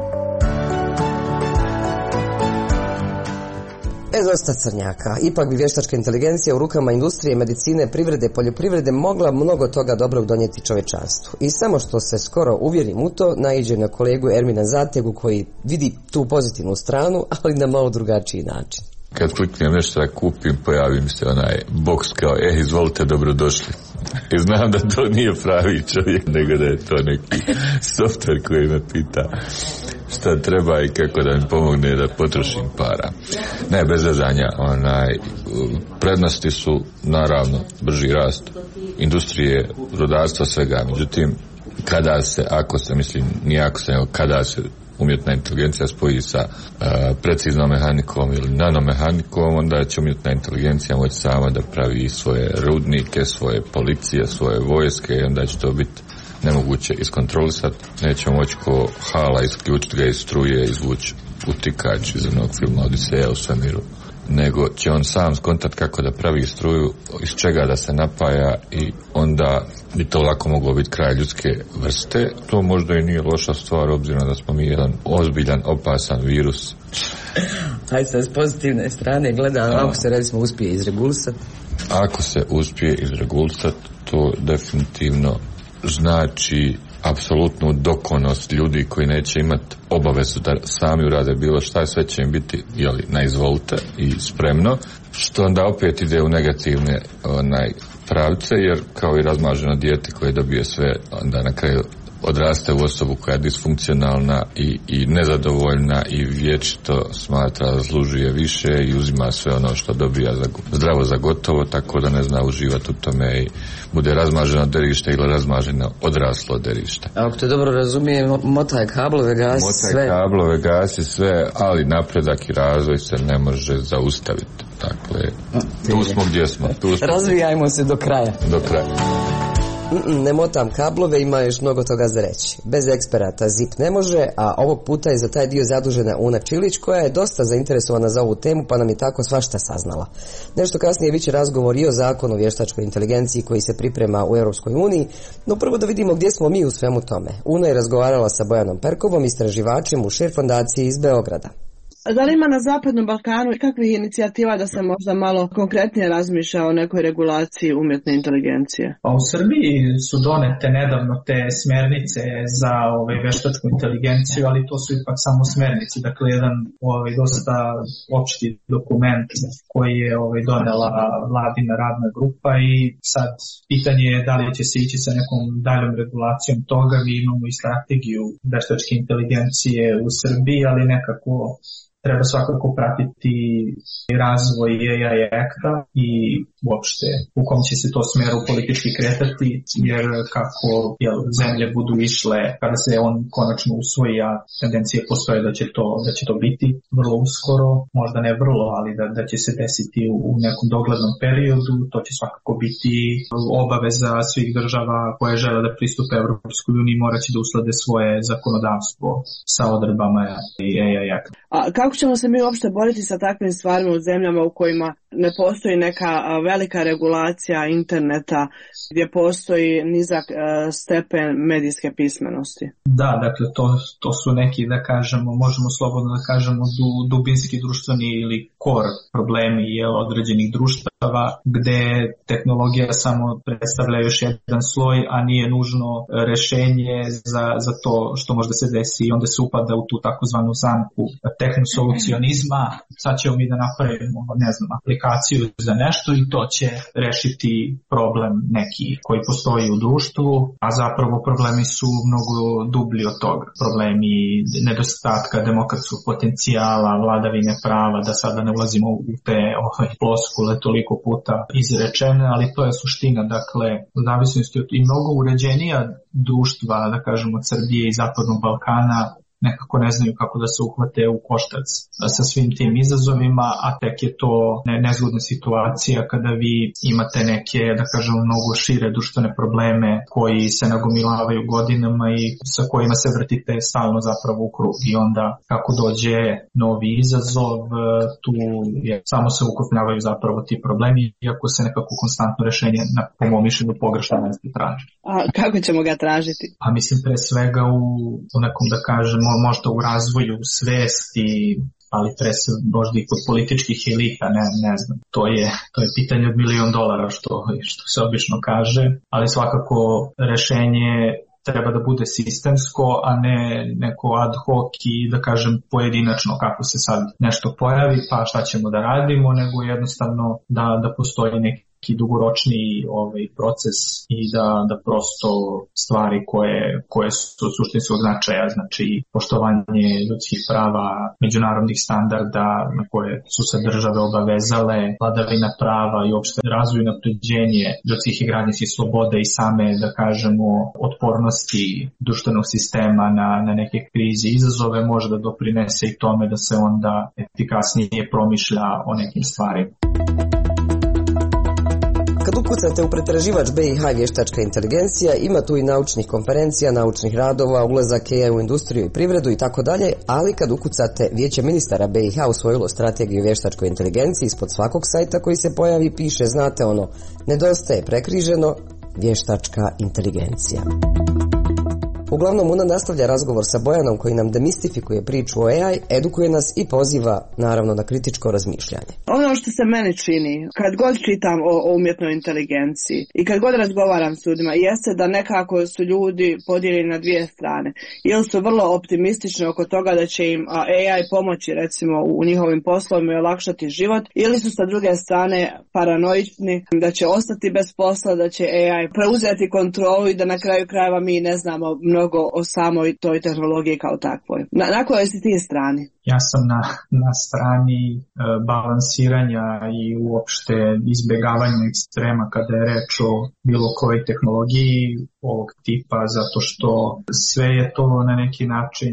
Dosta crnjaka. Ipak bi vještačka inteligencija u rukama industrije, medicine, privrede, poljoprivrede mogla mnogo toga dobrog donijeti čovječanstvu. I samo što se skoro uvjerim u to, naiđem na kolegu Ermina Zategu koji vidi tu pozitivnu stranu, ali na malo drugačiji način. Kad kliknem nešto da kupim, pojavi mi se onaj boks kao, izvolite, dobrodošli. I znam da to nije pravi čovjek, nego da je to neki softver koji me pita šta treba i kako da mi pomogne da potrošim para. Ne, bez zezanja, prednosti su naravno brži rast industrije, rodarstva, svega. Međutim, kada se, kada se umjetna inteligencija spoji sa preciznom mehanikom ili nanomehanikom, onda će umjetna inteligencija moći sama da pravi svoje rudnike, svoje policije, svoje vojske i onda će to biti nemoguće iskontrolisati. Neće moći ko hala isključiti ga iz struje, izvući utikač iz onog filma Odiseja u svemiru, nego će on sam skontati kako da pravi struju, iz čega da se napaja i onda bi to lako moglo biti kraj ljudske vrste. To možda i nije loša stvar, obzirom da smo mi jedan ozbiljan, opasan virus. Hajde sad s pozitivne strane gledam, ako se recimo uspije izregulisati. Ako se uspije izregulisati, to definitivno znači apsolutnu dokonost ljudi koji neće imati obavezu da sami urade bilo šta, sve će im biti na izvolite i spremno, što onda opet ide u negativne pravce, jer kao i razmaženo dijete koje dobije sve, onda na kraju odraste u osobu koja je disfunkcionalna i nezadovoljna i vječito smatra da zaslužuje više i uzima sve ono što dobija zdravo za gotovo, tako da ne zna uživati u tome i bude razmaženo derište ili razmaženo odraslo derište. Ako te dobro razumijem, motaj kablove, gasi sve, ali napredak i razvoj se ne može zaustaviti. Dakle, tu smo gdje smo. Razvijajmo se do kraja. Ne motam kablove, ima još mnogo toga za reći. Bez eksperata ZIP ne može, a ovog puta je za taj dio zadužena Una Čilić, koja je dosta zainteresovana za ovu temu, pa nam je tako svašta saznala. Nešto kasnije biće razgovor i o zakonu o vještačkoj inteligenciji koji se priprema u Europskoj uniji, no prvo da vidimo gdje smo mi u svemu tome. Una je razgovarala sa Bojanom Perkovom, istraživačem u Šer fondaciji iz Beograda. Da li ima na Zapadnom Balkanu kakvih inicijativa da se možda malo konkretnije razmišlja o nekoj regulaciji umjetne inteligencije? Pa u Srbiji su donete nedavno te smjernice za vještačku inteligenciju, ali to su ipak samo smjernice, dakle jedan dosta opšti dokument koji je donela vladina radna grupa i sad pitanje je da li će se ići sa nekom daljom regulacijom toga. Mi imamo i strategiju vještačke inteligencije u Srbiji, ali nekako treba svakako pratiti razvoj AI Acta i uopšte u kom će se to smjeru politički kretati, jer kako zemlje budu išle, kada se on konačno usvoji, a tendencije postoje da će to biti vrlo uskoro, možda ne vrlo, ali da će se desiti u nekom doglednom periodu, to će svakako biti obaveza svih država koje žele da pristupe Evropskoj uniji, morat će da uslede svoje zakonodavstvo sa odredbama AI Acta. A kako ćemo se mi uopšte boriti sa takvim stvarima u zemljama u kojima ne postoji neka velika regulacija interneta, gdje postoji nizak stepen medijske pismenosti? Da, dakle to su neki, da kažemo, možemo slobodno da kažemo dubinski društveni ili core problemi određenih društava, gde tehnologija samo predstavlja još jedan sloj, a nije nužno rešenje za to što možda se desi i onda se upada u tu takozvanu zamku tehnosolucionizma. Sad ćemo mi da napravimo, aplikaciju za nešto i to će rešiti problem neki koji postoji u društvu, a zapravo problemi su mnogo dublji od toga. Problemi nedostatka demokratskog potencijala, vladavine prava, da sada ne ulazimo u te ploskule toliko puta izrečene, ali to je suština. Dakle, u zavisnosti od i mnogo uređenija društva, da kažemo od Srbije i Zapadnog Balkana, nekako ne znaju kako da se uhvate u koštac sa svim tim izazovima, a tek je to nezgodna situacija kada vi imate neke, da kažem, mnogo šire društvene probleme koji se nagomilavaju godinama i sa kojima se vrtite stalno zapravo u krug i onda kako dođe novi izazov, tu samo se ukrupnjavaju zapravo ti problemi, iako se nekako konstantno rešenje po mom mišljenju pogrešno ne traži. A kako ćemo ga tražiti? Pa mislim pre svega u nekom, da kažemo, možda u razvoju svesti, ali možda i kod političkih elita, ne znam. To je pitanje od $1.000.000 što se obično kaže, ali svakako rešenje treba da bude sistemsko, a ne neko ad hoc i, da kažem, pojedinačno kako se sad nešto pojavi, pa šta ćemo da radimo, nego jednostavno da postoji neki neki dugoročni proces i da prosto stvari koje su od suštinskog značaja, znači poštovanje ljudskih prava, međunarodnih standarda na koje su se države obavezale, vladavina prava i uopšte razvoj i napređenje ljudskih i građanskih sloboda i same, da kažemo, otpornosti društvenog sistema na neke krize i izazove može da doprinese i tome da se onda efikasnije promišlja o nekim stvarima. Kad ukucate u pretraživač BiH vještačka inteligencija, ima tu i naučnih konferencija, naučnih radova, ulazak AI u industriju i privredu i tako dalje, ali kad ukucate Vijeće ministara BiH usvojilo strategiju vještačkoj inteligenciji, ispod svakog sajta koji se pojavi piše, znate ono, nedostaje prekriženo vještačka inteligencija. Uglavnom, Una nastavlja razgovor sa Bojanom koji nam demistifikuje priču o AI, edukuje nas i poziva, naravno, na kritičko razmišljanje. Ono što se meni čini, kad god čitam o umjetnoj inteligenciji i kad god razgovaram s ljudima, jeste da nekako su ljudi podijeljeni na dvije strane. Ili su vrlo optimistični oko toga da će im AI pomoći, recimo, u njihovim poslovima i olakšati život, ili su sa druge strane paranoični da će ostati bez posla, da će AI preuzeti kontrolu i da na kraju krajeva mi ne znamo mnogo o samoj toj tehnologiji kao takvoj. Na kojoj si ti strani? Ja sam na strani balansiranja i uopšte izbjegavanja ekstrema kada je reč o bilo kojoj tehnologiji ovog tipa, zato što sve je to na neki način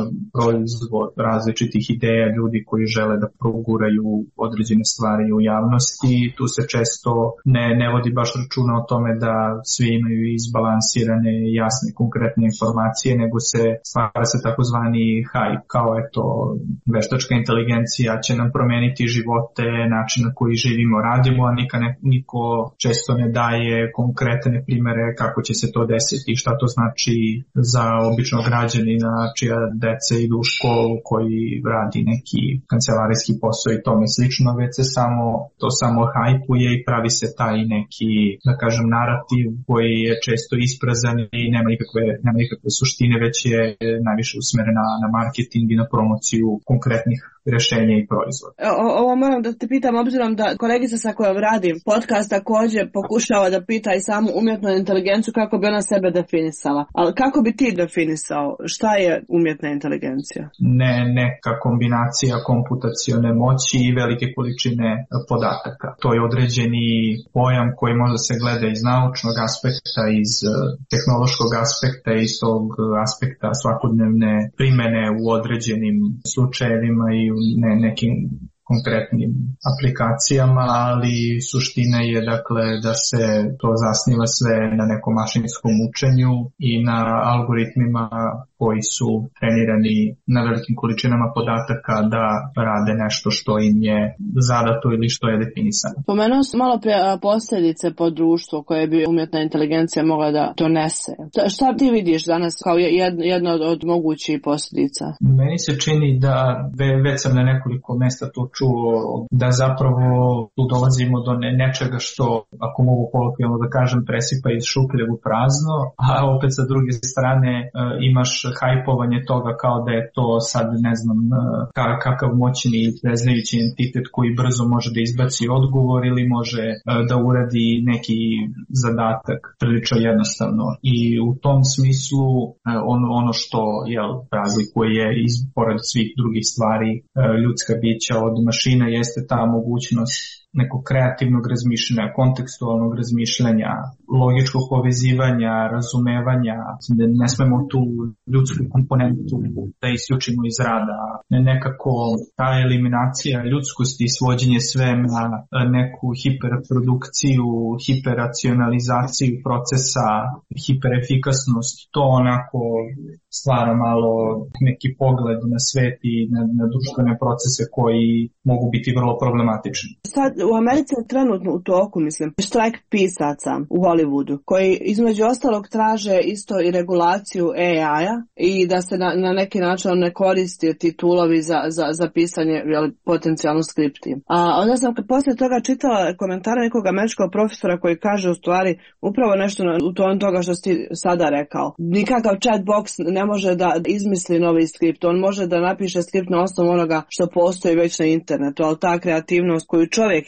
proizvod različitih ideja ljudi koji žele da proguraju određene stvari u javnosti. Tu se često ne vodi baš računa o tome da svi imaju izbalansirane, jasne, konkretne informacije, nego se stvara se takozvani hype, kao eto veštačka inteligencija će nam promeniti živote, način na koji živimo, radimo, a niko često ne daje konkretne primere kako će se to desiti i šta to znači za običnog građanina čija deca idu u školu, koji radi neki kancelarijski posao i tome slično, već se samo hajpuje i pravi se taj neki, da kažem, narativ koji je često isprazan i nema nikakve suštine, već je najviše usmerena na marketing i na promociju konkretnih rješenja i proizvoda. Ovo moram da te pitam, obzirom da kolegica sa kojom radim podcast također pokušava da pita i samu umjetnu inteligenciju kako bi ona sebe definisala. Ali kako bi ti definisao šta je umjetna inteligencija? Neka kombinacija komputacione moći i velike količine podataka. To je određeni pojam koji možda se gleda iz naučnog aspekta, iz tehnološkog aspekta, iz tog aspekta svakodnevne primjene u određenim slučajevima i nekim konkretnim aplikacijama, ali suština je dakle da se to zasniva sve na nekom mašinskom učenju i na algoritmima koji su trenirani na velikim količinama podataka da rade nešto što im je zadato ili što je definisano. Pomenuo sam malo prije posljedice po društvu koje bi umjetna inteligencija mogla da donese. Šta ti vidiš danas kao jedna od mogućih posljedica? Meni se čini da, već sam na nekoliko mesta to čuo, da zapravo tu dolazimo do nečega što, ako mogu kolokvijalno da kažem, presipa iz šupljeg u prazno, a opet sa druge strane imaš hajpovanje toga kao da je to sad ne znam kakav moćni i preznajući entitet koji brzo može da izbaci odgovor ili može da uradi neki zadatak prilično jednostavno. I u tom smislu ono što razlikuje pored svih drugih stvari ljudska bića od mašina jeste ta mogućnost nekog kreativnog razmišljanja, kontekstualnog razmišljanja, logičkog povezivanja, razumevanja. Ne smemo tu ljudsku komponentu da isključimo iz rada. Nekako ta eliminacija ljudskosti i svođenje sve na neku hiperprodukciju, hiperacionalizaciju procesa, hiperefikasnost, to onako stvara malo neki pogled na svet i na društvene procese koji mogu biti vrlo problematični. Sad u Americi je trenutno u toku, mislim, štrajk pisaca u Hollywoodu, koji između ostalog traže isto i regulaciju AI-a i da se na neki način ne koristi ti toolovi za pisanje potencijalno skripti. A onda sam poslije toga čitala komentare nekog američkog profesora koji kaže u stvari upravo nešto u tom toga što si sada rekao. Nikakav chat box ne može da izmisli novi skript, on može da napiše skript na osnovu onoga što postoji već na internetu, ali ta kreativnost koju čovjek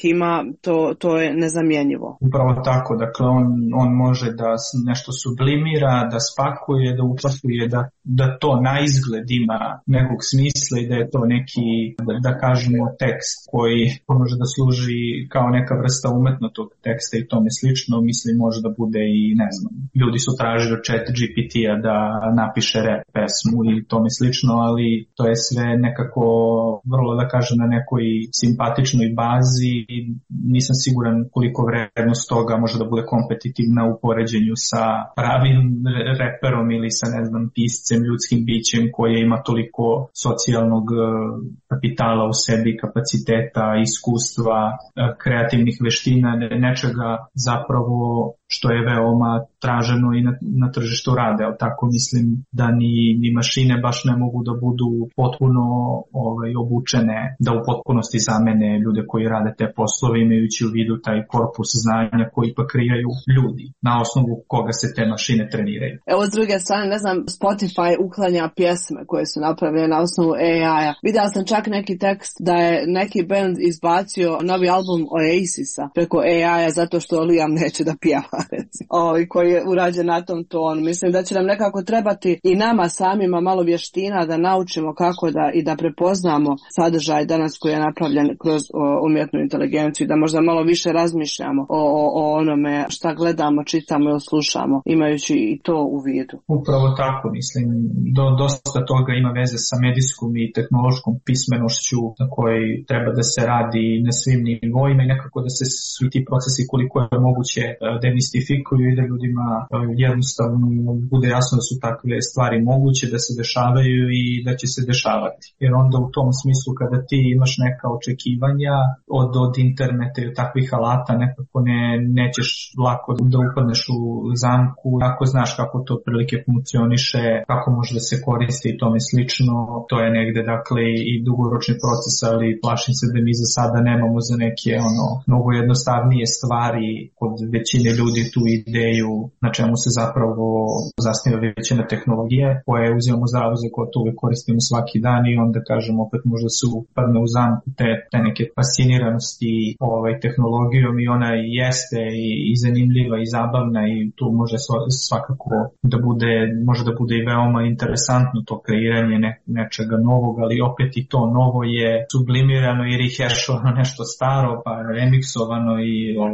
ima, to je nezamjenjivo. Upravo tako, dakle on može da nešto sublimira, da spakuje, da upakuje, da to na izgled ima nekog smisla i da je to neki, da kažemo, tekst koji može da služi kao neka vrsta umetnotog teksta i tome slično. Mislim, može da bude i, ne znam, ljudi su tražili od ChatGPT-a da napiše rap pesmu i tome slično, ali to je sve nekako vrlo, da kažem, na nekoj simpatičnoj bazi i nisam siguran koliko vrednost toga može da bude kompetitivna u poređenju sa pravim reperom ili sa, ne znam, piscem, ljudskim bićem koje ima toliko socijalnog kapitala u sebi, kapaciteta, iskustva, kreativnih veština, nečega zapravo što je veoma traženo i na tržištu rade, ali tako mislim da ni mašine baš ne mogu da budu potpuno obučene, da u potpunosti zamene ljude koji rade te poslove, imajući u vidu taj korpus znanja koji pa kreiraju ljudi, na osnovu koga se te mašine treniraju. Evo s druge strane, ne znam, Spotify uklanja pjesme koje su napravljene na osnovu AI-a. Videla sam čak neki tekst da je neki band izbacio novi album Oasisa preko AI-a zato što Liam neće da pjeva. Koji je urađen na tom tonu. Mislim da će nam nekako trebati i nama samima malo vještina da naučimo kako da prepoznamo sadržaj danas koji je napravljen kroz umjetnu inteligenciju i da možda malo više razmišljamo o onome šta gledamo, čitamo ili slušamo, imajući i to u vidu. Upravo tako, mislim, dosta toga ima veze sa medijskom i tehnološkom pismenošću na kojoj treba da se radi na svim nivoima i nekako da se svi ti procesi koliko je moguće demistifikuju i da ljudima jednostavno bude jasno da su takve stvari moguće da se dešavaju i da će se dešavati. Jer onda u tom smislu kada ti imaš neka očekivanja od interneta i od takvih alata nekako nećeš lako da upadneš u zamku, ako znaš kako to prilike funkcioniše, kako može da se koristi i tome slično. To je negde dakle i dugoročni proces, ali plašim se da mi za sada nemamo za neke mnogo jednostavnije stvari kod većine ljudi tu ideju na čemu se zapravo zasniva većina tehnologije koje uzimamo zdravo za gotovo i koristimo svaki dan i onda kažemo opet možda se upadne u zamku te neke fasciniranosti tehnologijom i ona jeste i zanimljiva i zabavna i tu može svakako može da bude i veoma interesantno to kreiranje nečega novog, ali opet i to novo je sublimirano i rehešovano nešto staro pa remiksovano i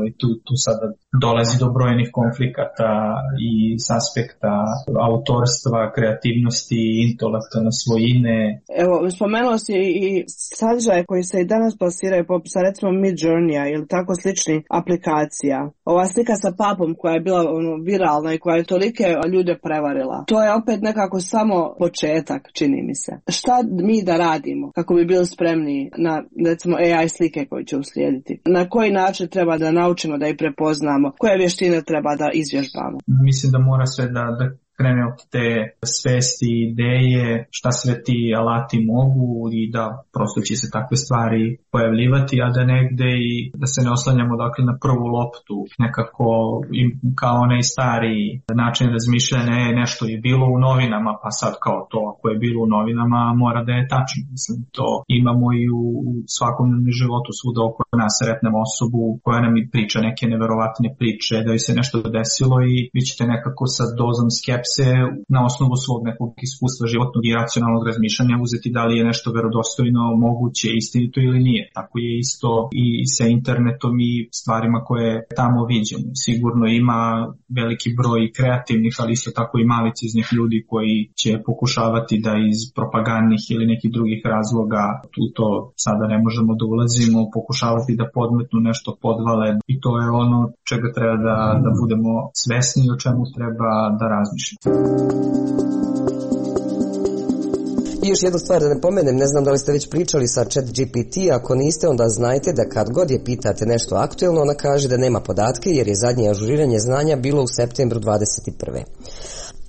tu sada dolazi do brojnih konflikata i s aspekta autorstva, kreativnosti, intelektualne svojine. Evo, spomenuo si i sadržaje koji se i danas plasiraju poput recimo Midjourneya ili tako sličnih aplikacija. Ova slika sa papom koja je bila viralna i koja je tolike ljude prevarila. To je opet nekako samo početak, čini mi se. Šta mi da radimo kako bi bili spremni na recimo AI slike koje će uslijediti? Na koji način treba da naučimo da ih prepoznamo? Koje vještine treba da izvježbamo? Mislim da mora sve da krene od te svesti, ideje, šta sve ti alati mogu i da prosto će se takve stvari pojavljivati, a da negde i da se ne oslanjamo dakle na prvu loptu, nekako kao onaj stari način razmišljanja, nešto je bilo u novinama, pa sad kao to, ako je bilo u novinama, mora da je tačno. Mislim, to imamo i u svakodnevnom životu, svuda oko nas sretnemo osobu koja nam i priča neke neverovatne priče, da joj se nešto desilo i vi ćete nekako sa dozom skepse na osnovu svog nekog iskustva životnog i racionalnog razmišljanja uzeti da li je nešto verodostojno, moguće, istinito ili nije. Tako je isto i sa internetom i stvarima koje tamo viđamo. Sigurno ima veliki broj kreativnih, ali isto tako i maliciznih ljudi koji će pokušavati da iz propagandnih ili nekih drugih razloga, to sada ne možemo da ulazimo, pokušavati da podmetnu nešto, podvale i to je ono čega treba da budemo svesni i o čemu treba da razmišljamo. I još jednu stvar da ne pomenem, ne znam da li ste već pričali sa ChatGPT, ako niste onda znajte da kad god je pitate nešto aktuelno, ona kaže da nema podatke jer je zadnje ažuriranje znanja bilo u septembru 21.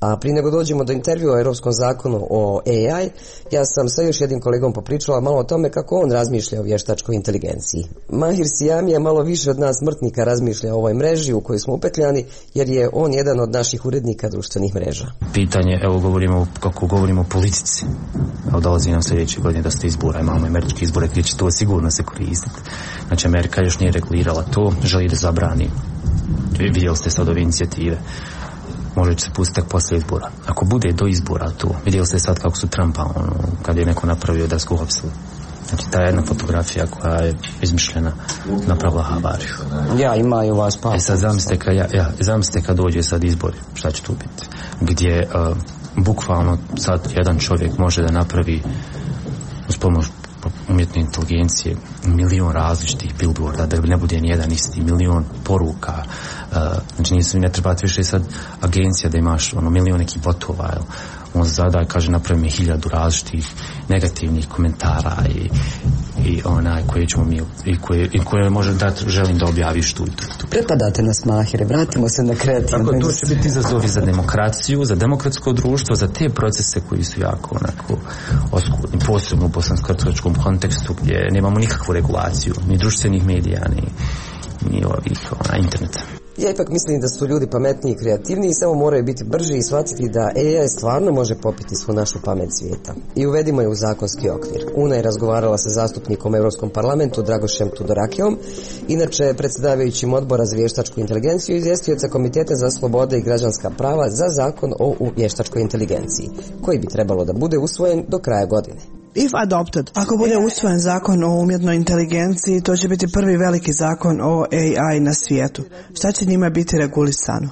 A prije nego dođemo do intervjua o Europskom zakonu o AI, ja sam sa još jednim kolegom popričala malo o tome kako on razmišlja o vještačkoj inteligenciji. Mahir Sijamija malo više od nas smrtnika razmišlja o ovoj mreži u kojoj smo upetljani, jer je on jedan od naših urednika društvenih mreža. Pitanje, evo kako govorimo o politici. Evo dolazi nam sljedeće godine da ste izbora, imamo američki izbore gdje će to sigurno se koristiti. Znači Amerika još nije regulirala to, želi da zabrani. Vidjeli ste sad ove inicijative. Može se pustiti tek poslije izbora. Ako bude do izbora to, vidjeli ste sad kako su Trumpa, kad je neko napravio da su uhapsili. Znači ta jedna fotografija koja je izmišljena napravila havariju. Ja, imaju vas pa. Sad zamislite kad dođe sad izbori, šta će tu biti? Gdje bukvalno sad jedan čovjek može da napravi uz pomoć umjetne inteligencije milion različitih billboarda, da ne bude nijedan isti, milion poruka. Znači ne trebate više sad agencija da imaš milion nekih botova, on zada kaže napravi mi 1000 različitih negativnih komentara i koje ćemo mi i koje može dati, želim da objaviš tu. Prepadate nas, Mahire, vratimo se na kreativno. Tako to će biti izazovi za demokraciju, za demokratsko društvo, za te procese koji su jako oskudni, posebno u bosansko-hercegovačkom kontekstu gdje nemamo nikakvu regulaciju, ni društvenih medija, ni interneta. Ja ipak mislim da su ljudi pametniji i kreativniji, samo moraju biti brži i shvatiti da AI stvarno može popiti svu našu pamet svijeta. I uvedimo je u zakonski okvir. Una je razgovarala sa zastupnikom u Europskom parlamentu Dragošem Tudorakijom, inače predsjedavajućim odbora za vještačku inteligenciju i izvjestioca Komiteta za slobode i građanska prava za zakon o vještačkoj inteligenciji, koji bi trebalo da bude usvojen do kraja godine. Ako bude usvojen zakon o umjetnoj inteligenciji, to će biti prvi veliki zakon o AI na svijetu. Šta će njima biti regulisano?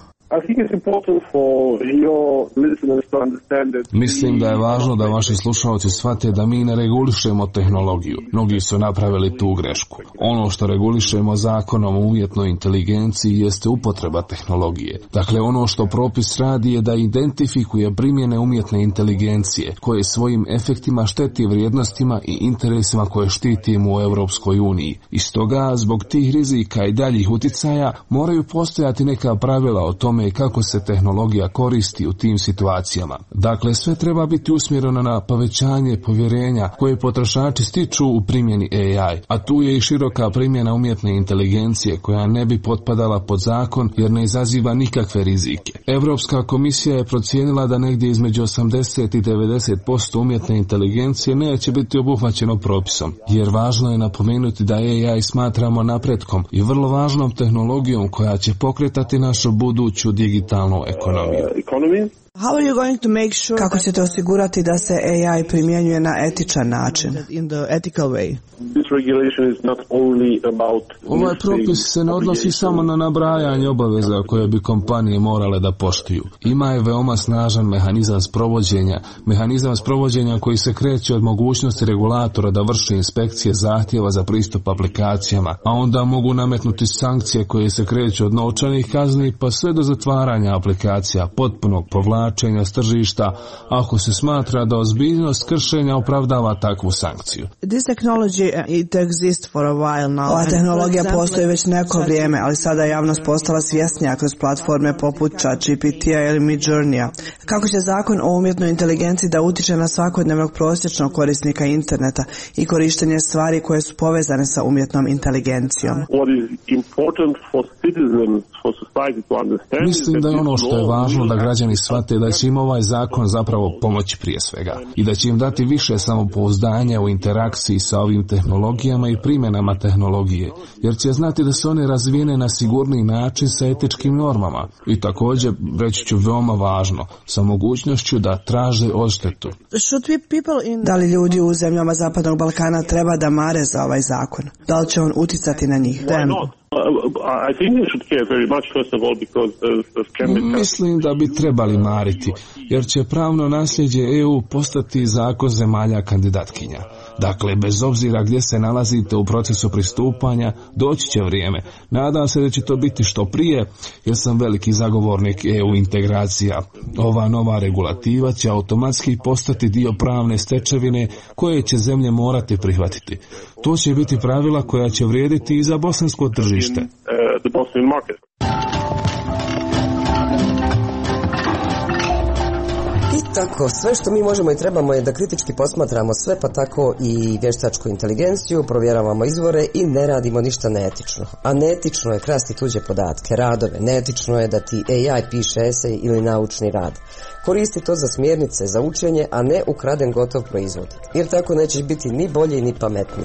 Mislim da je važno da vaši slušalci shvate da mi ne regulišemo tehnologiju. Mnogi su napravili tu grešku. Ono što regulišemo zakonom o umjetnoj inteligenciji jeste upotreba tehnologije. Dakle, ono što propis radi je da identifikuje primjene umjetne inteligencije koje svojim efektima šteti vrijednostima i interesima koje štitimo u Europskoj uniji. I stoga, zbog tih rizika i daljih uticaja, moraju postojati neka pravila o tome kako se tehnologija koristi u tim situacijama. Dakle, sve treba biti usmjereno na povećanje povjerenja koje potrošači stiču u primjeni AI, a tu je i široka primjena umjetne inteligencije koja ne bi potpadala pod zakon jer ne izaziva nikakve rizike. Europska komisija je procijenila da negdje između 80 i 90% umjetne inteligencije neće biti obuhvaćeno propisom, jer važno je napomenuti da AI smatramo napretkom i vrlo važnom tehnologijom koja će pokretati našu buduću digitalnu ekonomiju. Kako ćete osigurati da se AI primjenjuje na etičan način? Ovaj propis se ne odnosi samo na nabrajanje obaveza koje bi kompanije morale da poštuju. Ima je veoma snažan mehanizam sprovođenja koji se kreće od mogućnosti regulatora da vrši inspekcije zahtjeva za pristup aplikacijama, a onda mogu nametnuti sankcije koje se kreću od novčanih kazni pa sve do zatvaranja aplikacija, potpunog povlačenja s tržišta, ako se smatra da ozbiljnost kršenja opravdava takvu sankciju. Ova tehnologija postoji već neko vrijeme, ali sada je javnost postala svjesnija kroz platforme poput ChatGPT-a ili Midjourney-a. Kako će zakon o umjetnoj inteligenciji da utiče na svakodnevnog prosječnog korisnika interneta i korištenje stvari koje su povezane sa umjetnom inteligencijom? Mislim da je ono što je važno da građani shvate da će im ovaj zakon zapravo pomoći prije svega i da će im dati više samopouzdanja u interakciji sa ovim tehnologijama i primjenama tehnologije, jer će znati da su one razvijene na sigurniji način sa etičkim normama i također, reći ću veoma važno, sa mogućnošću da traže odštetu. Da li ljudi u zemljama Zapadnog Balkana treba da mare za ovaj zakon? Da li će on uticati na njih? Mislim da bi trebali mariti, jer će pravno nasljeđe EU postati zakon zemalja kandidatkinja. Dakle, bez obzira gdje se nalazite u procesu pristupanja, doći će vrijeme. Nadam se da će to biti što prije, jer sam veliki zagovornik EU integracija. Ova nova regulativa će automatski postati dio pravne stečevine koje će zemlje morati prihvatiti. To će biti pravila koja će vrijediti i za bosansko tržište. Tako, sve što mi možemo i trebamo je da kritički posmatramo sve, pa tako i vještačku inteligenciju, provjeravamo izvore i ne radimo ništa neetično. A neetično je krasti tuđe podatke, radove, neetično je da ti AI piše esej ili naučni rad. Koristi to za smjernice, za učenje, a ne ukraden gotov proizvod. Jer tako nećeš biti ni bolji ni pametniji.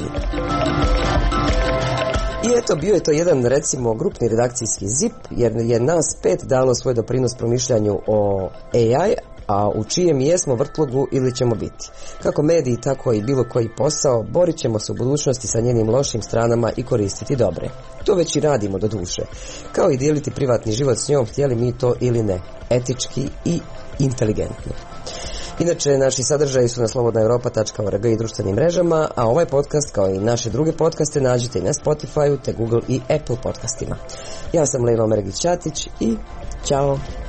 I eto, bio je to jedan, recimo, grupni redakcijski zip, jer je nas 5 dalo svoj doprinos promišljanju o AI, a u čijem jesmo vrtlogu ili ćemo biti. Kako mediji, tako i bilo koji posao, borit ćemo se u budućnosti sa njenim lošim stranama i koristiti dobre. To već i radimo do duše. Kao i dijeliti privatni život s njom, htjeli mi to ili ne. Etički i inteligentno. Inače, naši sadržaji su na slobodnaeuropa.org i društvenim mrežama, a ovaj podcast, kao i naše druge podcaste, nađete i na Spotify-u, te Google i Apple podcastima. Ja sam Lejla Omeregić-Ćatić i ćao!